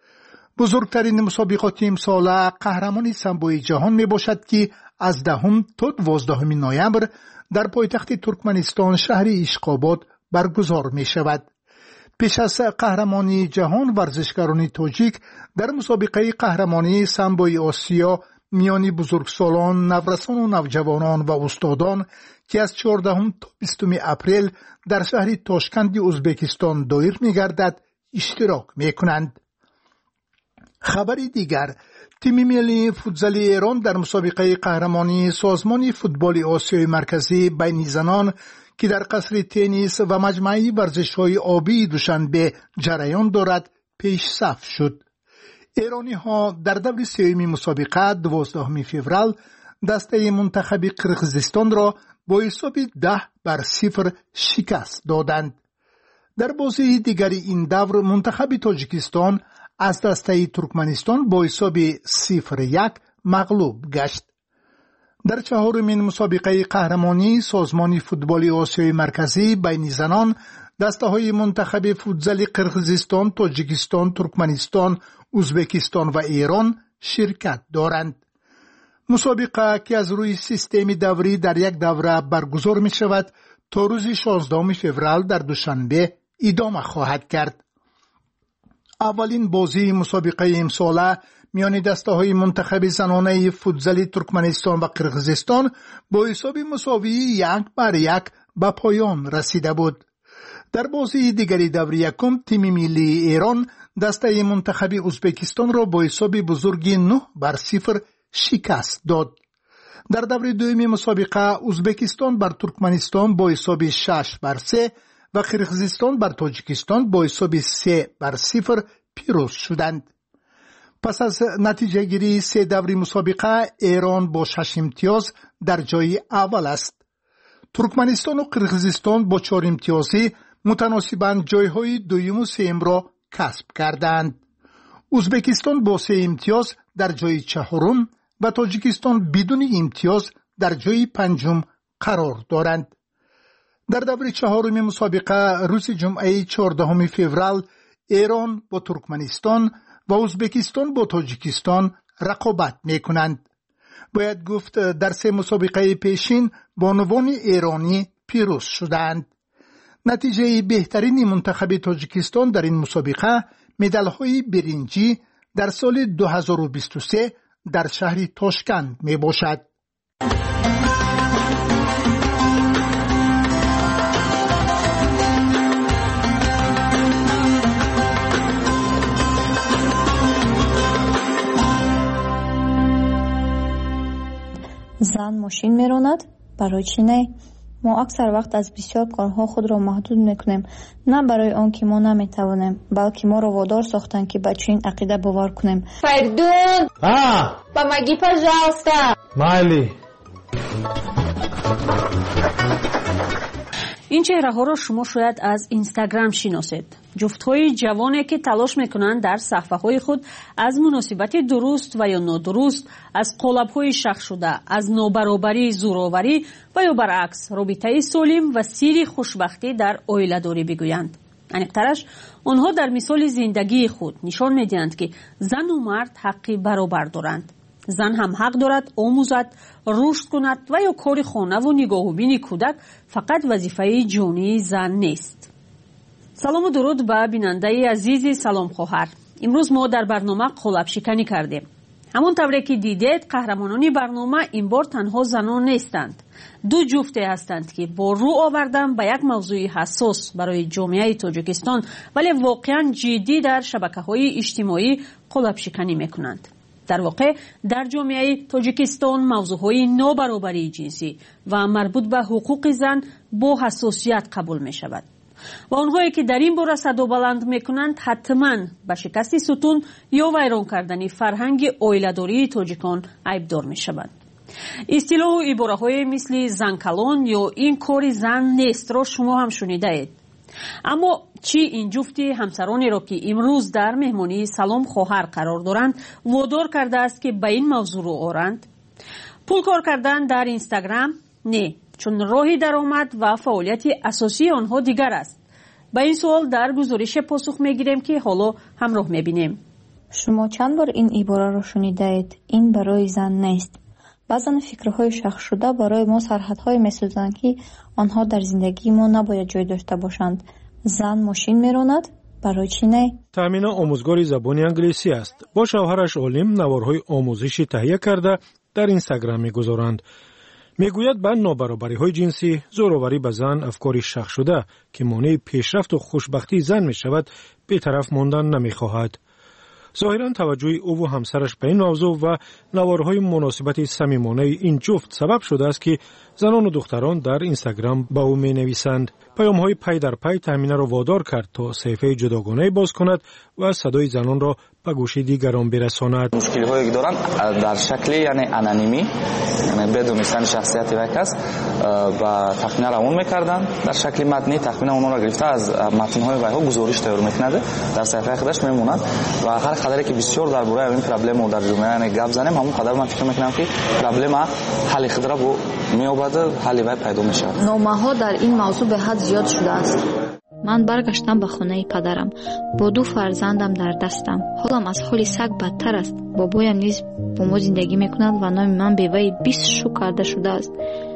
بزرگترین مسابقات امسال قهرمانی سامبوی جهان می باشد که از 10 تا 12 نوامبر در پایتخت ترکمنستان شهر اشقاباد برگزار می شود. پیش از قهرمانی جهان ورزشکاران تاجیک در مسابقه قهرمانی سامبوی آسیا میان بزرگسالان، نورسان و نوجوانان و استادان که از 14 تا 20 اپریل در شهر تاشکند ازبکستان دایر می گردد اشتراک می کنند. خبری دیگر، تیم ملی فوتزال ایران در مسابقه قهرمانی سازمان فوتبال آسیای مرکزی بین زنان که در قصر تنیس و مجمع ورزش‌های آبی دوشنبه جریان دارد پیش صف شد. ایرانی ها در دور سوم مسابقه 12 فوریه دسته منتخب قرغیزستان را با حساب 10-0 شکست دادند. در بازی دیگری این دور منتخب تاجیکستان از دسته ترکمنستان با حساب 0-1 مغلوب گشت. در 4مین مسابقه قهرمانی سازمان فوتبال آسیای مرکزی بین زنان دسته های منتخب فوتزال قرغیزستان، تاجیکستان، ترکمنستان، ازبکستان و ایران شرکت دارند. مسابقه که از روی سیستم دوری در یک دوره برگزار می شود تا روز 16 فوریه در دوشنبه ادامه خواهد کرد. اولین بازی مسابقه امساله میان دسته های منتخب زنانه فوتزال ترکمنستان و قرغیزستان با حساب مساوی 1-1 به پایان رسیده بود. در بازی دیگری دور یکم تیم ملی ایران دسته منتخب ازبکستان را با حساب بزرگی 9-0 شکست داد. در دور دوم مسابقه ازبکستان بر ترکمنستان با حساب 6-3 و قرغیزستان بر تاجیکستان با حساب 3-0 پیروز شدند. پس از نتیجه گیری 3 دور مسابقه ایران با 6 امتیاز در جای اول است. ترکمنستان و قرغیزستان با 4 امتیازی متناسباً جایهای دوم و سوم را کسب کردند. ازبکستان با 3 امتیاز در جای چهارم و تاجیکستان بدون امتیاز در جای پنجم قرار دارند. در دور چهارم مسابقه روز جمعه 14 فوریه ایران با ترکمنستان و ازبکستان با تاجیکستان رقابت می کنند. باید گفت در 3 مسابقه پیشین بانوان ایرانی پیروز شدند. نتیجه بهترین منتخب تاجیکستان در این مسابقه مدال‌های برنجی در سال 2023 در شهر تاشکند می باشد. زن ماشین میراند برای چی نه؟ ما اکثر وقت از بسیار کارها خود را محدود میکنیم، نه برای آن که ما نمیتوانیم، بلکه ما را وادار ساختند که به چنین عقیده باور کنیم. Perdón. Помоги, пожалуйста. Майли. این چهره ها را شما شاید از اینستاگرام شناسید. جفت‌های جوانی که تلاش میکنند در صفحه‌های خود از مناسبت درست و یا نادرست، از قالب‌های شخص شده، از نابرابری، زورآوری و یا برعکس رابطه سالم و سیر خوشبختی در عائله‌داری بگویند. انیق‌ترش آنها در مثال زندگی خود نشان می‌دهند که زن و مرد حقی برابر دارند. زن هم حق دارد آموزد، رشد کند و یا کار خانه و نگاهوبین کودک فقط وظیفه جانی زن نیست. سلام و درود به بیننده عزیز سلام خواهر. امروز ما در برنامه قالب شکنی کردیم. همون طوری که دیدید قهرمانان برنامه این بار تنها زنان نیستند. دو جفته هستند که با رو آوردن به یک موضوع حساس برای جامعه تاجیکستان ولی واقعا جدی در شبکه‌های اجتماعی قالب شکنی میکنند. در واقع در جامعه تاجیکستان موضوعهای نابرابری جنسی و مربوط به حقوق زن با حساسیت قبول می شود و آنهایی که در این باره صدا بلند می کنند حتما به شکست ستون یا ویران کردن فرهنگ عائله‌داری تاجیکان عیبدار می شوند. اصطلاح و عباره های مثل زن کلان یا این کار زن نیست را شما هم شنیده اید. اما چی این جفتی همسرانی را که امروز در مهمانی سلام خواهر قرار دارند وادار کرده است که به این موضوع رو آورند؟ پول کار کردن در اینستاگرام؟ نه، چون راهی درآمد و فعالیت اساسی آنها دیگر است. به این سوال در گزارش پاسخ میگیریم که حالا همراه میبینیم. شما چند بار این عباره را شنیده اید؟ این برای زن نیست. بعضن فکرهای شخص شده برای ما سرحدهای میسازند که آنها در زندگی ما نباید جای داشته باشند. زن ماشین میراند برای چی نه؟ تامینه آموزگار زبان انگلیسی است. با شوهرش عالم نوارهای آموزشی تهیه کرده در اینستاگرام میگذارند. میگوید به نابرابری های جنسی، زورآوری به زن افکاری شخص شده که مانع پیشرفت و خوشبختی زن می شود بی‌طرف ماندن نمیخواهد. ظاهراً توجه او و همسرش به این موضوع و نوارهای مناسبت صمیمانه این جفت سبب شده است که زنان و دختران در اینستاگرام به او می نویسند. پیام‌های پی در پی تامینه را وادار کرد تا صفحه جداگانه باز کند و صدای زنان را به گوش دیگران برساند. مشکلی که دارن در شکل یعنی انانیمی، یعنی بدون نشان شخصیت یک کس و تخمین روان میکردن در شکل متنی، تخمین اونها را گرفته از متن‌های ویها گزارش تیار میکنند، در صفحه خودش میمونند و هر قدری که بسیار درباره این پرابلم در جامعه گپ زنیم همون قدر من فکر میکنم که پرابلم حل خود را میابد، حل وی پیدا میشه. نامه‌ها در این موضوع به حد زیاد شده است. من برگشتم به خانه پدرم با دو فرزندم در دستم. حالم از حال سگ بدتر است. بابایم نیز با ما زندگی میکند و نام من بیوه 20 شو کرده شده است.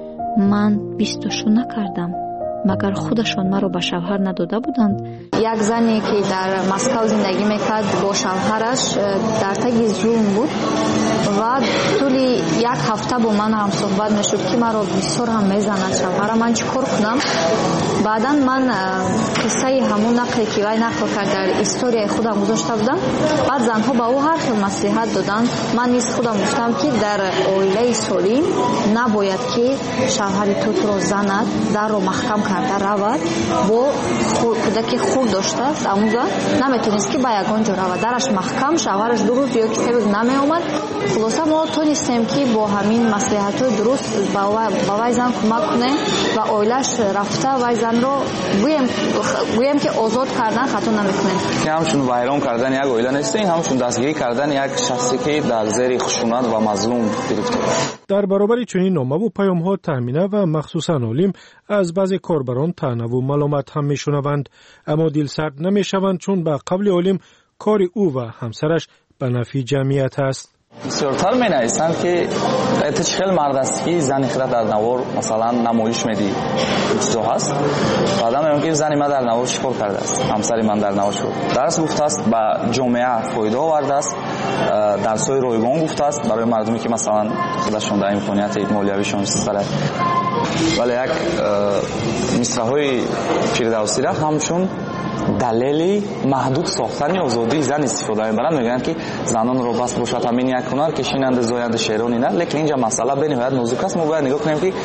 من 20 شو نکردم. مگر خودشان مرا به شوهر نداده بودند؟ یک زنی که در مسکو زندگی میکرد با شوهرش در تگ ظلم بود و طولی یک هفته با من هم صحبت میشد که مرا بسیار هم میزند شوهرم. من چیکار کنم؟ بعدا من قصه همون نقلی که وی نقل کرد در استوری خودم گذاشته بودم. بعد زنها با او هر خیل نصیحت دادن. من نیز خودم گفتم که در عائله سالم نباید که شوهر تو را زند، در رو محکم کرده رود، با کودک خود داشته است آموزا نمیتونست که با یگان جا رود، درش محکم، شوهرش 2 روز یا 3 روز نمی اومد. خلاصه ما تونستیم که با همین مصلحت‌های درست با وی زن کمک کنیم و عائله‌اش رفته و زن رو گویم که آزاد کردن خطا نمیکنیم. که همشون ویران کردن یک عائله نیست، این همشون دستگیری کردن یک شخصی که در زیر خشونت و مظلوم گرفته. در برابر چنین نامه و پیام‌ها تامینه و مخصوصاً عالم از بعضی کاربران طعنه و ملامت هم میشنوند، اما دلسرد نمیشوند چون به قبل عالم کار او و همسرش به نفع جمعیت است. بسیارتر می نویسند که اتش خیلی مرد است که زنی خیلی در نوار مثلا نمایش میدی چیزا هست. بعدا میگم که زنی من در نوار چیکار کرده است، همسری من در نوار شد درس گفته است، به جامعه فایده آورده است، درسای رایگان گفته است برای مردمی که مثلا خودشون در امکانیت مالیویشون استفاده. ولی یک مصرع‌های فردوسی را همشون دلیلی محدود ساختن آزادی زن استفاده میبرند. میگن که زنان رو بس باشد همین یک هنر که شیننده زاینده شعرانی نر. لیکن اینجا مسئله به نهایت نازک است. ما باید نگاه کنیم که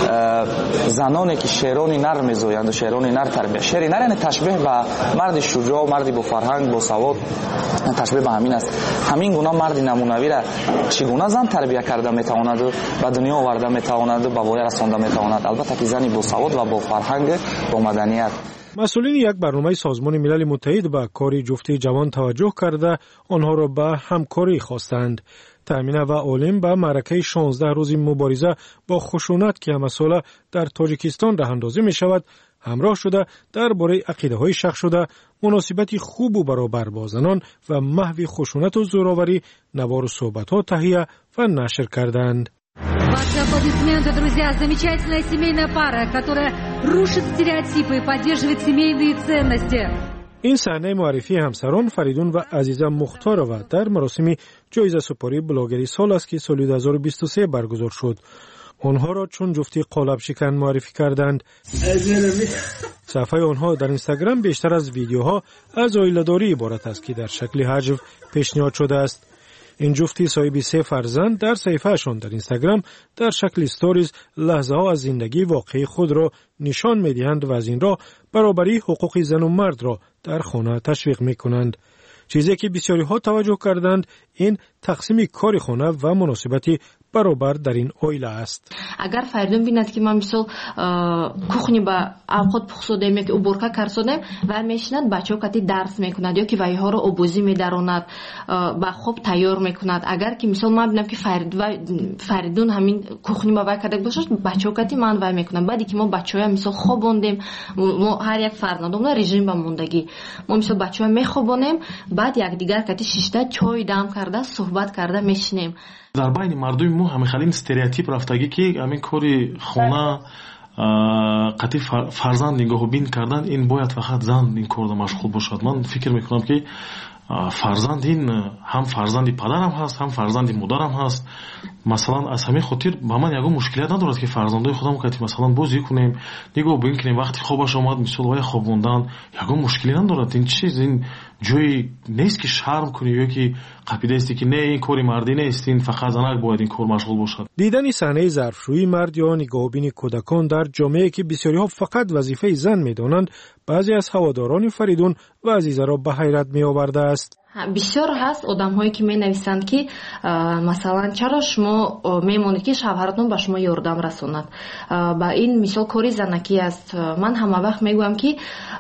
زنانی که شعرانی نر میزویند و شعرانی نر تربیت، شعری نر یعنی تشبیه به مرد شجاع، مردی با فرهنگ، با سواد، تشبیه به همین است. همین گونه مرد نمونوی را چگونه زن تربیت کرده میتواند و به دنیا آورده میتواند و به وای رسانده میتواند. البته که زنی با سواد و با فرهنگ، با مدنیت. مسئولین یک برنامه سازمان ملل متحد به کار جفت جوان توجه کرده آنها را به همکاری خواستند. تامین و عالم به معرکه 16 روزی مبارزه با خشونت که همه ساله در تاجیکستان راه اندازی می شود همراه شده درباره عقیده‌های شخص شده مناسبت خوب و برابر با زنان و محو خشونت و زورآوری نوار صحبت‌ها تهیه و نشر کردند. Ваши аплодисменты, друзья. Замечательная семейная пара, которая рушит стереотипы и поддерживает семейные ценности. این صحنه معرفی همسران فریدون و عزیزه مختارова در مراسم جایزه سپاری بلاگری سال است که سال 2023 برگزار شد. آنها را چون جفتی قالب شکن معرفی کردند. صفحه آنها در اینستاگرام بیشتر از ویدیوها از عائله‌داری عبارت است که در شکل هجو پیشنهاد شده است. این جفتی صاحب 3 فرزند در صفحه‌شان در اینستاگرام در شکل استوریز لحظه ها از زندگی واقعی خود را نشان می‌دهند و از این راه برابری حقوق زن و مرد را در خانه تشویق می‌کنند. چیزی که بسیاری ها توجه کردند این تقسیم کار خانه و مناسبت برابر در این عائله است. اگر فریدون بیند که من مثلا کухни با اوقات پخسودم یا که уборка کردم و میشنند بچه‌ها کتی درس میکنند یا که وایها رو آبوزی میداروند با خوب تیار میکند. اگر که مثلا من ببینم که فریدون همین کухни با وای کرده باشه بچه‌ها کتی من وای میکنم. بعدی که ما بچه‌ها مثلا خوابوندیم ما هر یک فرزندمون رژیم با موندگی ما مثلا بچه‌ها میخوابونیم بعد یک دیگر کتی شیشته چای دم کرده صحبت کرده میشینیم. در بین مردم ما همه خیلی استریوتیپ رفتگی که همین کاری خونه قطعی فرزند نگاه بین کردن این باید فقط زن این کار مشغول باشد. من فکر میکنم که فرزند این هم فرزندی پدرم هست هم فرزندی مادرم هست. مثلا از همین خاطر با من یگو مشکلیت ندارد که فرزندای خودم که مثلا بازی کنیم نگاه بین کنیم وقتی خوابش اومد مثلا وای خوابوندن یگو مشکلی ندارد. این چیز این جوی نیست که شرم کنی یا که قاعده است که نه این کاری مردی نیست این فقط زنک باید این کار مشغول باشد. دیدن صحنه ظرفشویی مرد یا نگاهبین کودکان در جامعه که بسیاری ها فقط وظیفه زن میدانند بعضی از هواداران فریدون و عزیزه را به حیرت می آورده است. بسیار هست آدم هایی که می نویسند که مثلا چرا شما میمونید که شوهرتون به شما یاردم رسوند. با این مثال کاری زنکی است. من همه وقت میگویم که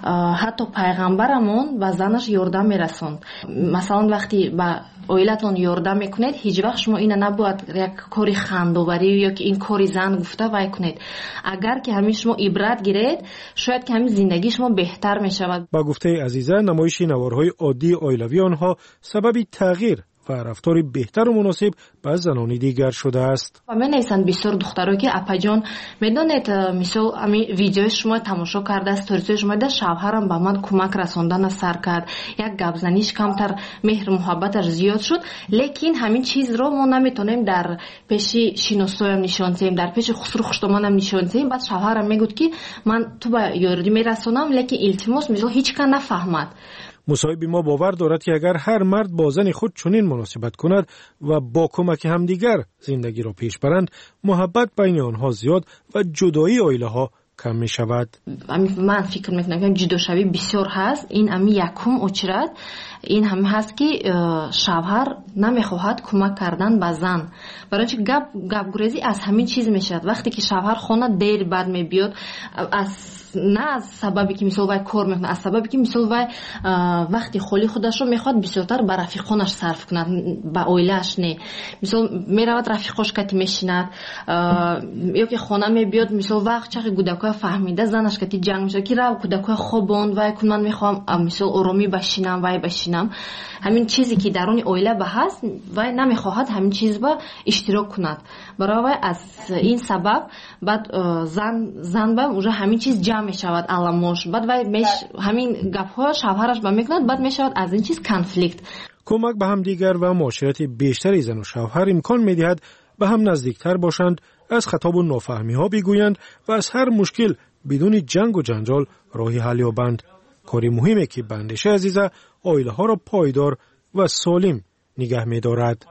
حتی پیغمبرمون به زنش یاردم میرسوند. مثلا وقتی به عائلتون یاردم میکنید هیچ وقت شما اینو نباید یک کاری خندوبری یا که این کاری زن گفته وای کنید. اگر که همین شما عبرت گیرید شاید که همین زندگی شما بهتر میشود. با گفته عزیزه نمایش نوارهای عادی عائلوی آنها سبب تغییر و رفتار بهتر و مناسب با زنان دیگر شده است. و من نیستن بسیار دخترایی که اپا جان میدونید مثلا همین ویدیو شما تماشا کرده استوریز شما ده شوهرم با من کمک رساندن سر کرد یک گپ زنیش کمتر مهر محبتش زیاد شد. لیکن همین چیز رو ما نمیتونیم در پیش شینوسویم نشون دهیم در پیش خسرو خشتمانم نشون دهیم. بعد شوهرم میگفت که من تو با یاردی میرسونم لیکن التماس مثلا هیچ کس نفهمد. مصاحب ما باور دارد که اگر هر مرد با زن خود چنین مناسبت کند و با کمک همدیگر زندگی را پیش برند محبت بین آنها زیاد و جدایی عائله ها کم می شود. من فکر میکنم که جداشوی بسیار هست. این امی یکم اچرد این هم هست که شوهر نمیخواهد کمک کردن به زن. برای اینکه گپ گریزی از همین چیز میشد. وقتی که شوهر خانه دیر بعد میبیاد نه از سببی که مثلا وای کار میکنه از سببی که مثلا وای وقتی خالی خودش رو میخواد بسیارتر به رفیقانش صرف کنه به عائله‌اش نه. مثلا میرود رفیقاش کتی میشیند یا که خانه میبیاد مثلا وقت چقدر کودکای فهمیده زنش کتی جنگ میشه که رو کودکای خوابوند وای کن من میخوام مثلا آرامی بشینم وای بشینم. همین چیزی که درون عائله به هست وای نمیخواهد همین چیز با اشتراک کند. برای از این سبب بعد زن با اونجا همین چیز جمع میشود علامش بعد وای همین گپ‌ها شوهرش با میکند بعد میشود از این چیز کنفلیکت. کمک به هم دیگر و معاشرت بیشتری زن و شوهر امکان میدهد به هم نزدیکتر باشند از خطاب و نافهمی ها بگویند و از هر مشکل بدون جنگ و جنجال راهی حل یابند. کاری مهمه که به اندیشه عزیزه آیله ها را پایدار و سالم نگه می دارد.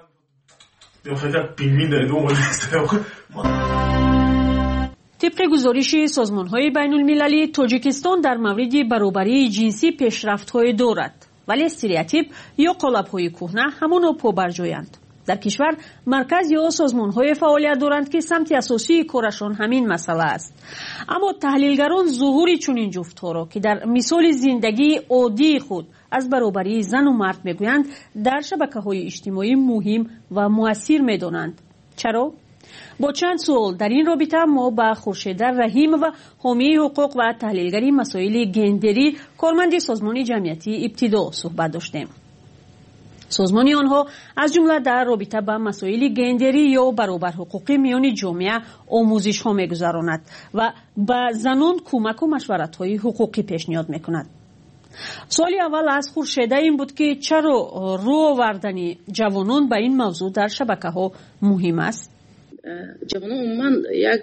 طبق گزارش سازمان‌های بین‌المللی، تاجیکستان در مورد برابری جنسی پیشرفت‌های دارد، ولی استریوتیپ یا قالب‌های کهنه همانو پابرجایند. در کشور مرکز یا سازمان‌های فعالیت دارند که سمت اساسی کارشان همین مسئله است. اما تحلیلگران ظهور چنین جفت‌ها را که در مثال زندگی عادی خود از برابری زن و مرد میگویند در شبکه‌های اجتماعی مهم و مؤثر می‌دانند. چرا؟ با چند سوال در این رابطه ما با خورشید رحیم و حامی حقوق و تحلیلگری مسائل گندری کارمند سازمان جمعیتی ابتدا صحبت داشتیم. سازمان آنها از جمله در رابطه با مسائل گندری یا برابر حقوقی میان جامعه آموزش ها میگذراند و به زنان کمک و مشورت های حقوقی پیشنهاد میکند. سوال اول از خورشید این بود که چرا رو آوردن جوانان به این موضوع در شبکه ها مهم است؟ جوانان عموما یک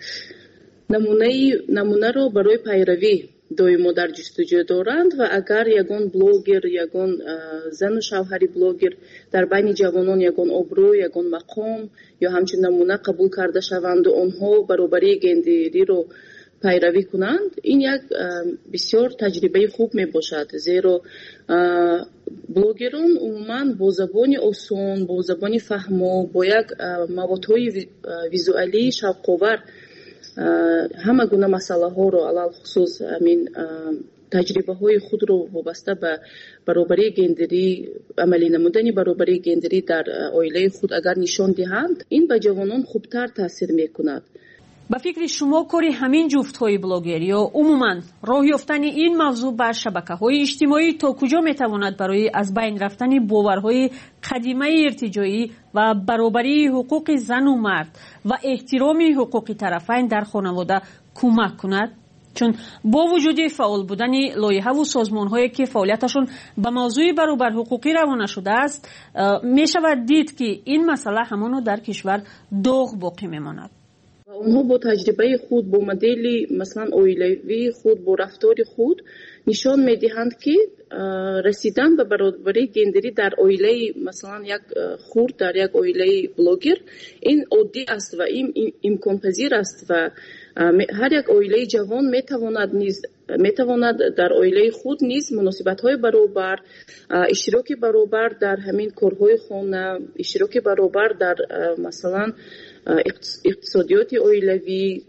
نمونه رو برای پیروی دویمو در جستجو دارند و اگر یگان بلوگر، یگان زن و شوهری بلوگر در بین جوانان یگان ابرو، یگان مقام یا همچنین نمونه قبول کرده شوند و آنها برابری گندری رو پیروی کنند، این یک بسیار تجربه خوب می باشد، زیرا بلوگران عموما با زبان آسان، با زبان فهمو، با یک موادهای ویزوالی شوق‌آور همه گونه مسئله ها رو علل خصوص همین تجربه های خود رو وابسته به برابری گندری، عملی نمودن برابری گندری در عائله خود اگر نشان دهند، این به جوانان خوبتر تاثیر میکند. به فکر شما کاری همین جفت‌های بلاگر یا عموماً راه یافتن این موضوع بر شبکه‌های اجتماعی تا کجا میتواند برای از بین رفتن باورهای قدیمی ارتجاعی و برابری حقوق زن و مرد و احترام حقوق طرفین در خانواده کمک کند؟ چون با وجود فعال بودن لایحه و سازمان‌هایی که فعالیتشون به موضوع برابر حقوقی روانه شده است، میشود دید که این مسئله همانو در کشور داغ باقی میماند. اونها با تجربه خود، با مدل مثلا عائلوی خود، با رفتار خود نشان میدهند که رسیدن به برابری گندری در عائله مثلا یک خرد، در یک عائله بلوگر، این عادی است و این امکان پذیر است و هر یک عائله جوان میتواند در عائله خود نیز مناسبت‌های برابر، اشتراک برابر در همین کارهای خانه، اشتراک برابر در مثلا اقتصادیات عائلوی،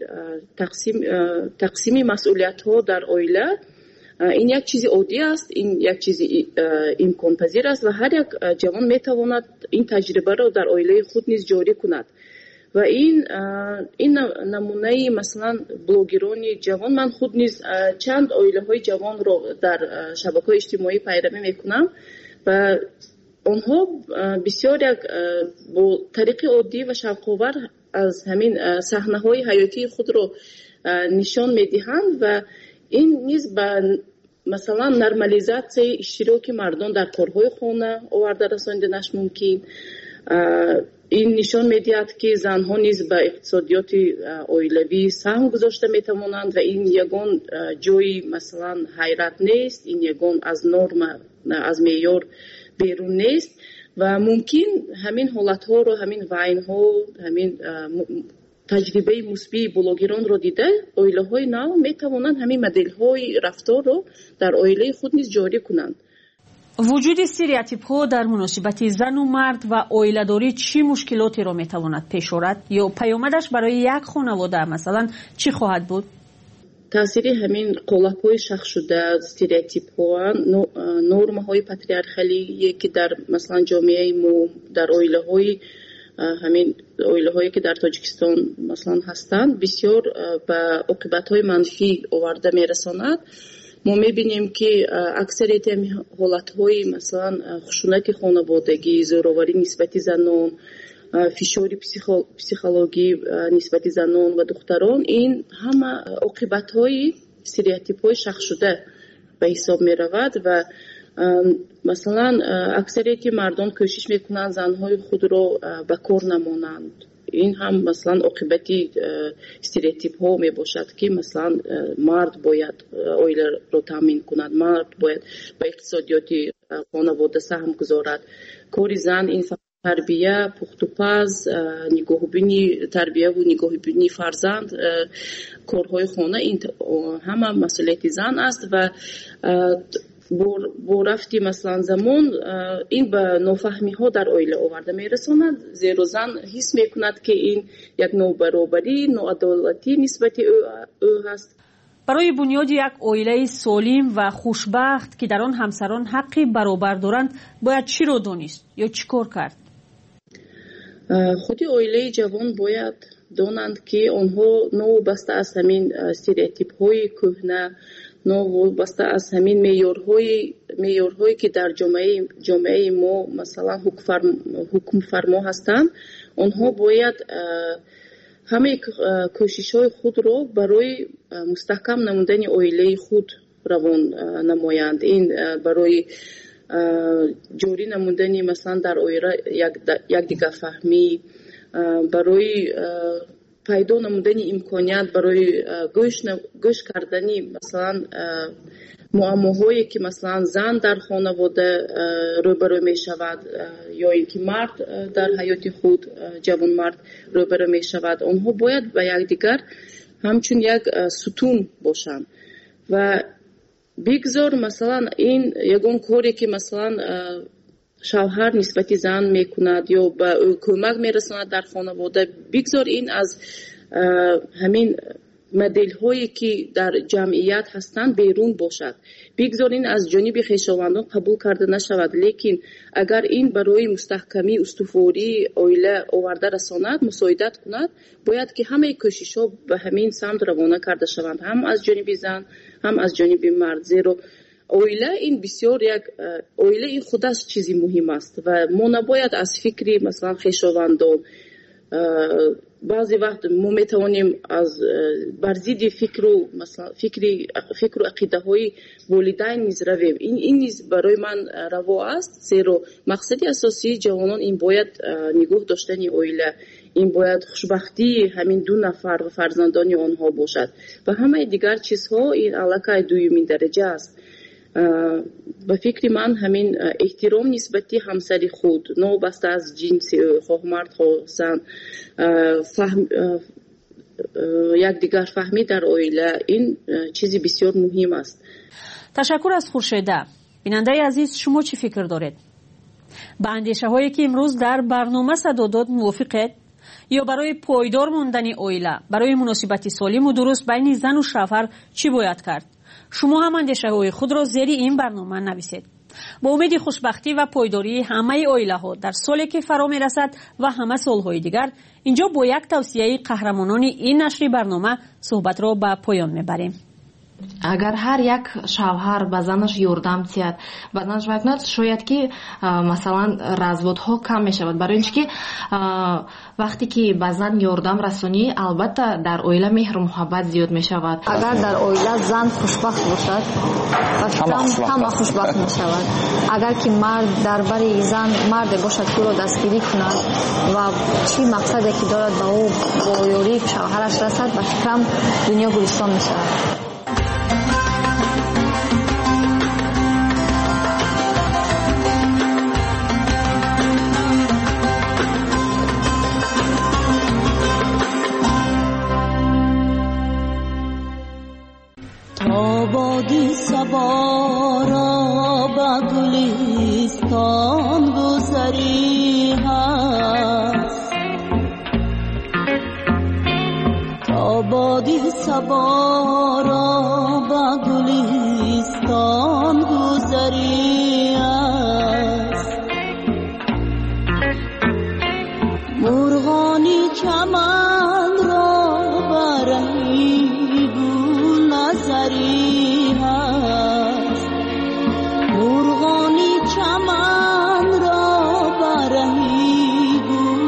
تقسیم مسئولیت‌ها در عائله، این یک چیز عادی است، این یک چیز امکان پذیر است و هر یک جوان میتواند این تجربه را در عائله خود نیز جاری کند. و این نمونه مثلا بلوگران جوان، من خود نیز چند عائله‌های جوان را در شبکه‌های اجتماعی پیروی میکنم و آنها بسیار یک با طریق عادی و شوق‌آور از همین صحنه‌های حیاتی خود را نشان میدهند و این نیز به مثلا نرمالیزاسیون اشتراک مردان در کارهای خانه آورده رساندنش ممکن. این نشان میدهد که زنها نیز به اقتصادیات عائلوی سهم گذاشته میتوانند و این یگان جای مثلا حیرت نیست، این یگان از نرم، از معیار بیرون نیست و ممکن همین حالتها رو، همین وعینها، همین تجربه مثبت بلوگران رو دیده عائله‌های نو میتوانند همین مدل‌های رفتار رو در عائله خود نیز جاری کنند. وجود استریوتیپ‌ها در مناسبت زن و مرد و عائله‌داری چه مشکلاتی را میتواند پیش آورد یا پیامدش برای یک خانواده مثلا چی خواهد بود؟ تاثیر همین قالب‌های شخص شده، استریوتیپ‌ها، نرم‌های پاتریارخالی که در مثلا جامعه ما، در عائله‌های همین عائله‌هایی که در تاجیکستان مثلا هستند، بسیار به عاقبت‌های منفی آورده میرساند. ما میبینیم که اکثریت حالت‌های مثلا خشونت خانوادگی، زورآوری نسبت زنان، فشار پسیخولوژی نسبت زنان و دختران، این همه عاقبت‌های استریوتیپ‌های شخص شده به حساب می‌رود و مثلا اکثریت مردم کوشش میکنند زنهای خود را به کار نمانند این هم مثلا عاقبتی استریوتیپ ها می باشد که مثلا مرد باید اویله رو تامین کند، مرد باید به اقتصادیات خانواده سهم گذارد. کاری زن این تربیه، پخت و پز، نگاهبینی تربیه و نگاهبینی فرزند، کارهای خانه، این همه مسئولیت زن است و با رفتی مثلا زمان این به نافهمی ها در عائله آورده میرساند، زیرا زن حس میکند که این یک نابرابری، ناعدالتی نسبت او هست. برای بنیاد یک عائله سالم و خوشبخت که در آن همسران حقی برابر دارند باید چی رو دانست یا چی کار کرد؟ خودی عائله جوان باید دانند که آنها نوابسته از همین استریوتیپ های کهنه، نوابسته از همین معیارهایی که در جامعه ما مثلا حکم فرما هستند، آنها باید همه کوشش های خود را برای مستحکم نمودن عائله خود روان نمایند. این برای جوری نمودن مثلا در عائله یک دیگر فهمی، برای پیدا نمودن امکانیت برای گوش کردنی مثلا معماهایی که مثلا زن در خانواده روبرو می شود یا اینکه مرد در حیات خود، جوان مرد روبرو می شود، آنها باید به یکدیگر همچون یک ستون باشند و بگذار مثلا این یگان کاری که مثلا شوهر نسبت زن میکند یا به کمک میرساند در خانواده، بگذار این از همین مدل هایی که در جمعیت هستند بیرون باشد، بگذار این از جانب خویشاوندان قبول کرده نشود، لیکن اگر این برای مستحکمی استواری عائله آورده رساند، مساعدت کند، باید که همه کوشش ها به همین سمت روانه کرده شوند، هم از جانب زن هم از جانب مرد، زیرا عائله این بسیار یک عائله این خودش چیزی مهم است و ما نباید از فکری مثلا خویشاوندان بعضی وقت ما میتوانیم از برزید فکر و عقیده های والدین نیز رویم. این نیز برای من روا است، زیرا مقصد اساسی جوانان این باید نگاه داشتن عائله، این باید خوشبختی همین دو نفر و فرزندان آنها باشد و همه دیگر چیزها این علاقه دومین درجه است. به فکر من همین احترام نسبتی همسر خود، نوبسته از جنس خواه مرد خواه زن، یک دیگر فهمی در عائله، این چیزی بسیار مهم است. تشکر از خورشیده. بیننده عزیز، شما چی فکر دارید؟ با اندیشه هایی که امروز در برنامه صدا داد موافقید؟ یا برای پایدار موندن عائله، برای مناسبت سالم و درست بین زن و شوهر چی باید کرد؟ شما هم اندیشه‌های خود را زیر این برنامه نویسید. با امید خوشبختی و پایداری همه عائله‌ها در سالی که فرا می‌رسد و همه سال‌های دیگر، اینجا با یک توصیه قهرمانان این نشر برنامه صحبت را به پایان می‌بریم. اگر هر یک شوهر به زنش یاردم تید و زنش میکند، شاید که مثلا разводها کم می شود، برای اینکه وقتی که به زن یاردم رسانی البته در عائله مهر و محبت زیاد می شود. اگر در عائله زن خوشبخت باشد همه خوشبخت می شود. اگر که مرد درباره زن مرد باشد که او دستگیری کند و چی مقصدی که دارد به او با یاری شوهرش رسد، به فکرم دنیا گلستان می شود. آبادی صبا را به گلستان گذری هست، آبادی صبا را به گلستان گذری هست، مرغانی چمن را برهی نظری هست، مرغانی چمن را برهی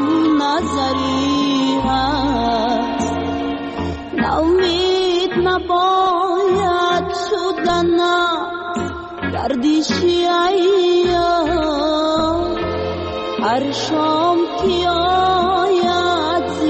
نظری هست، نومید نباید شدن گردشی ایام، هر شام که آید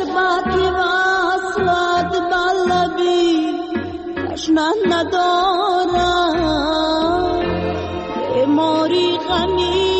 شربتی وصلت بلبی تشنه ندارم بیماری غمی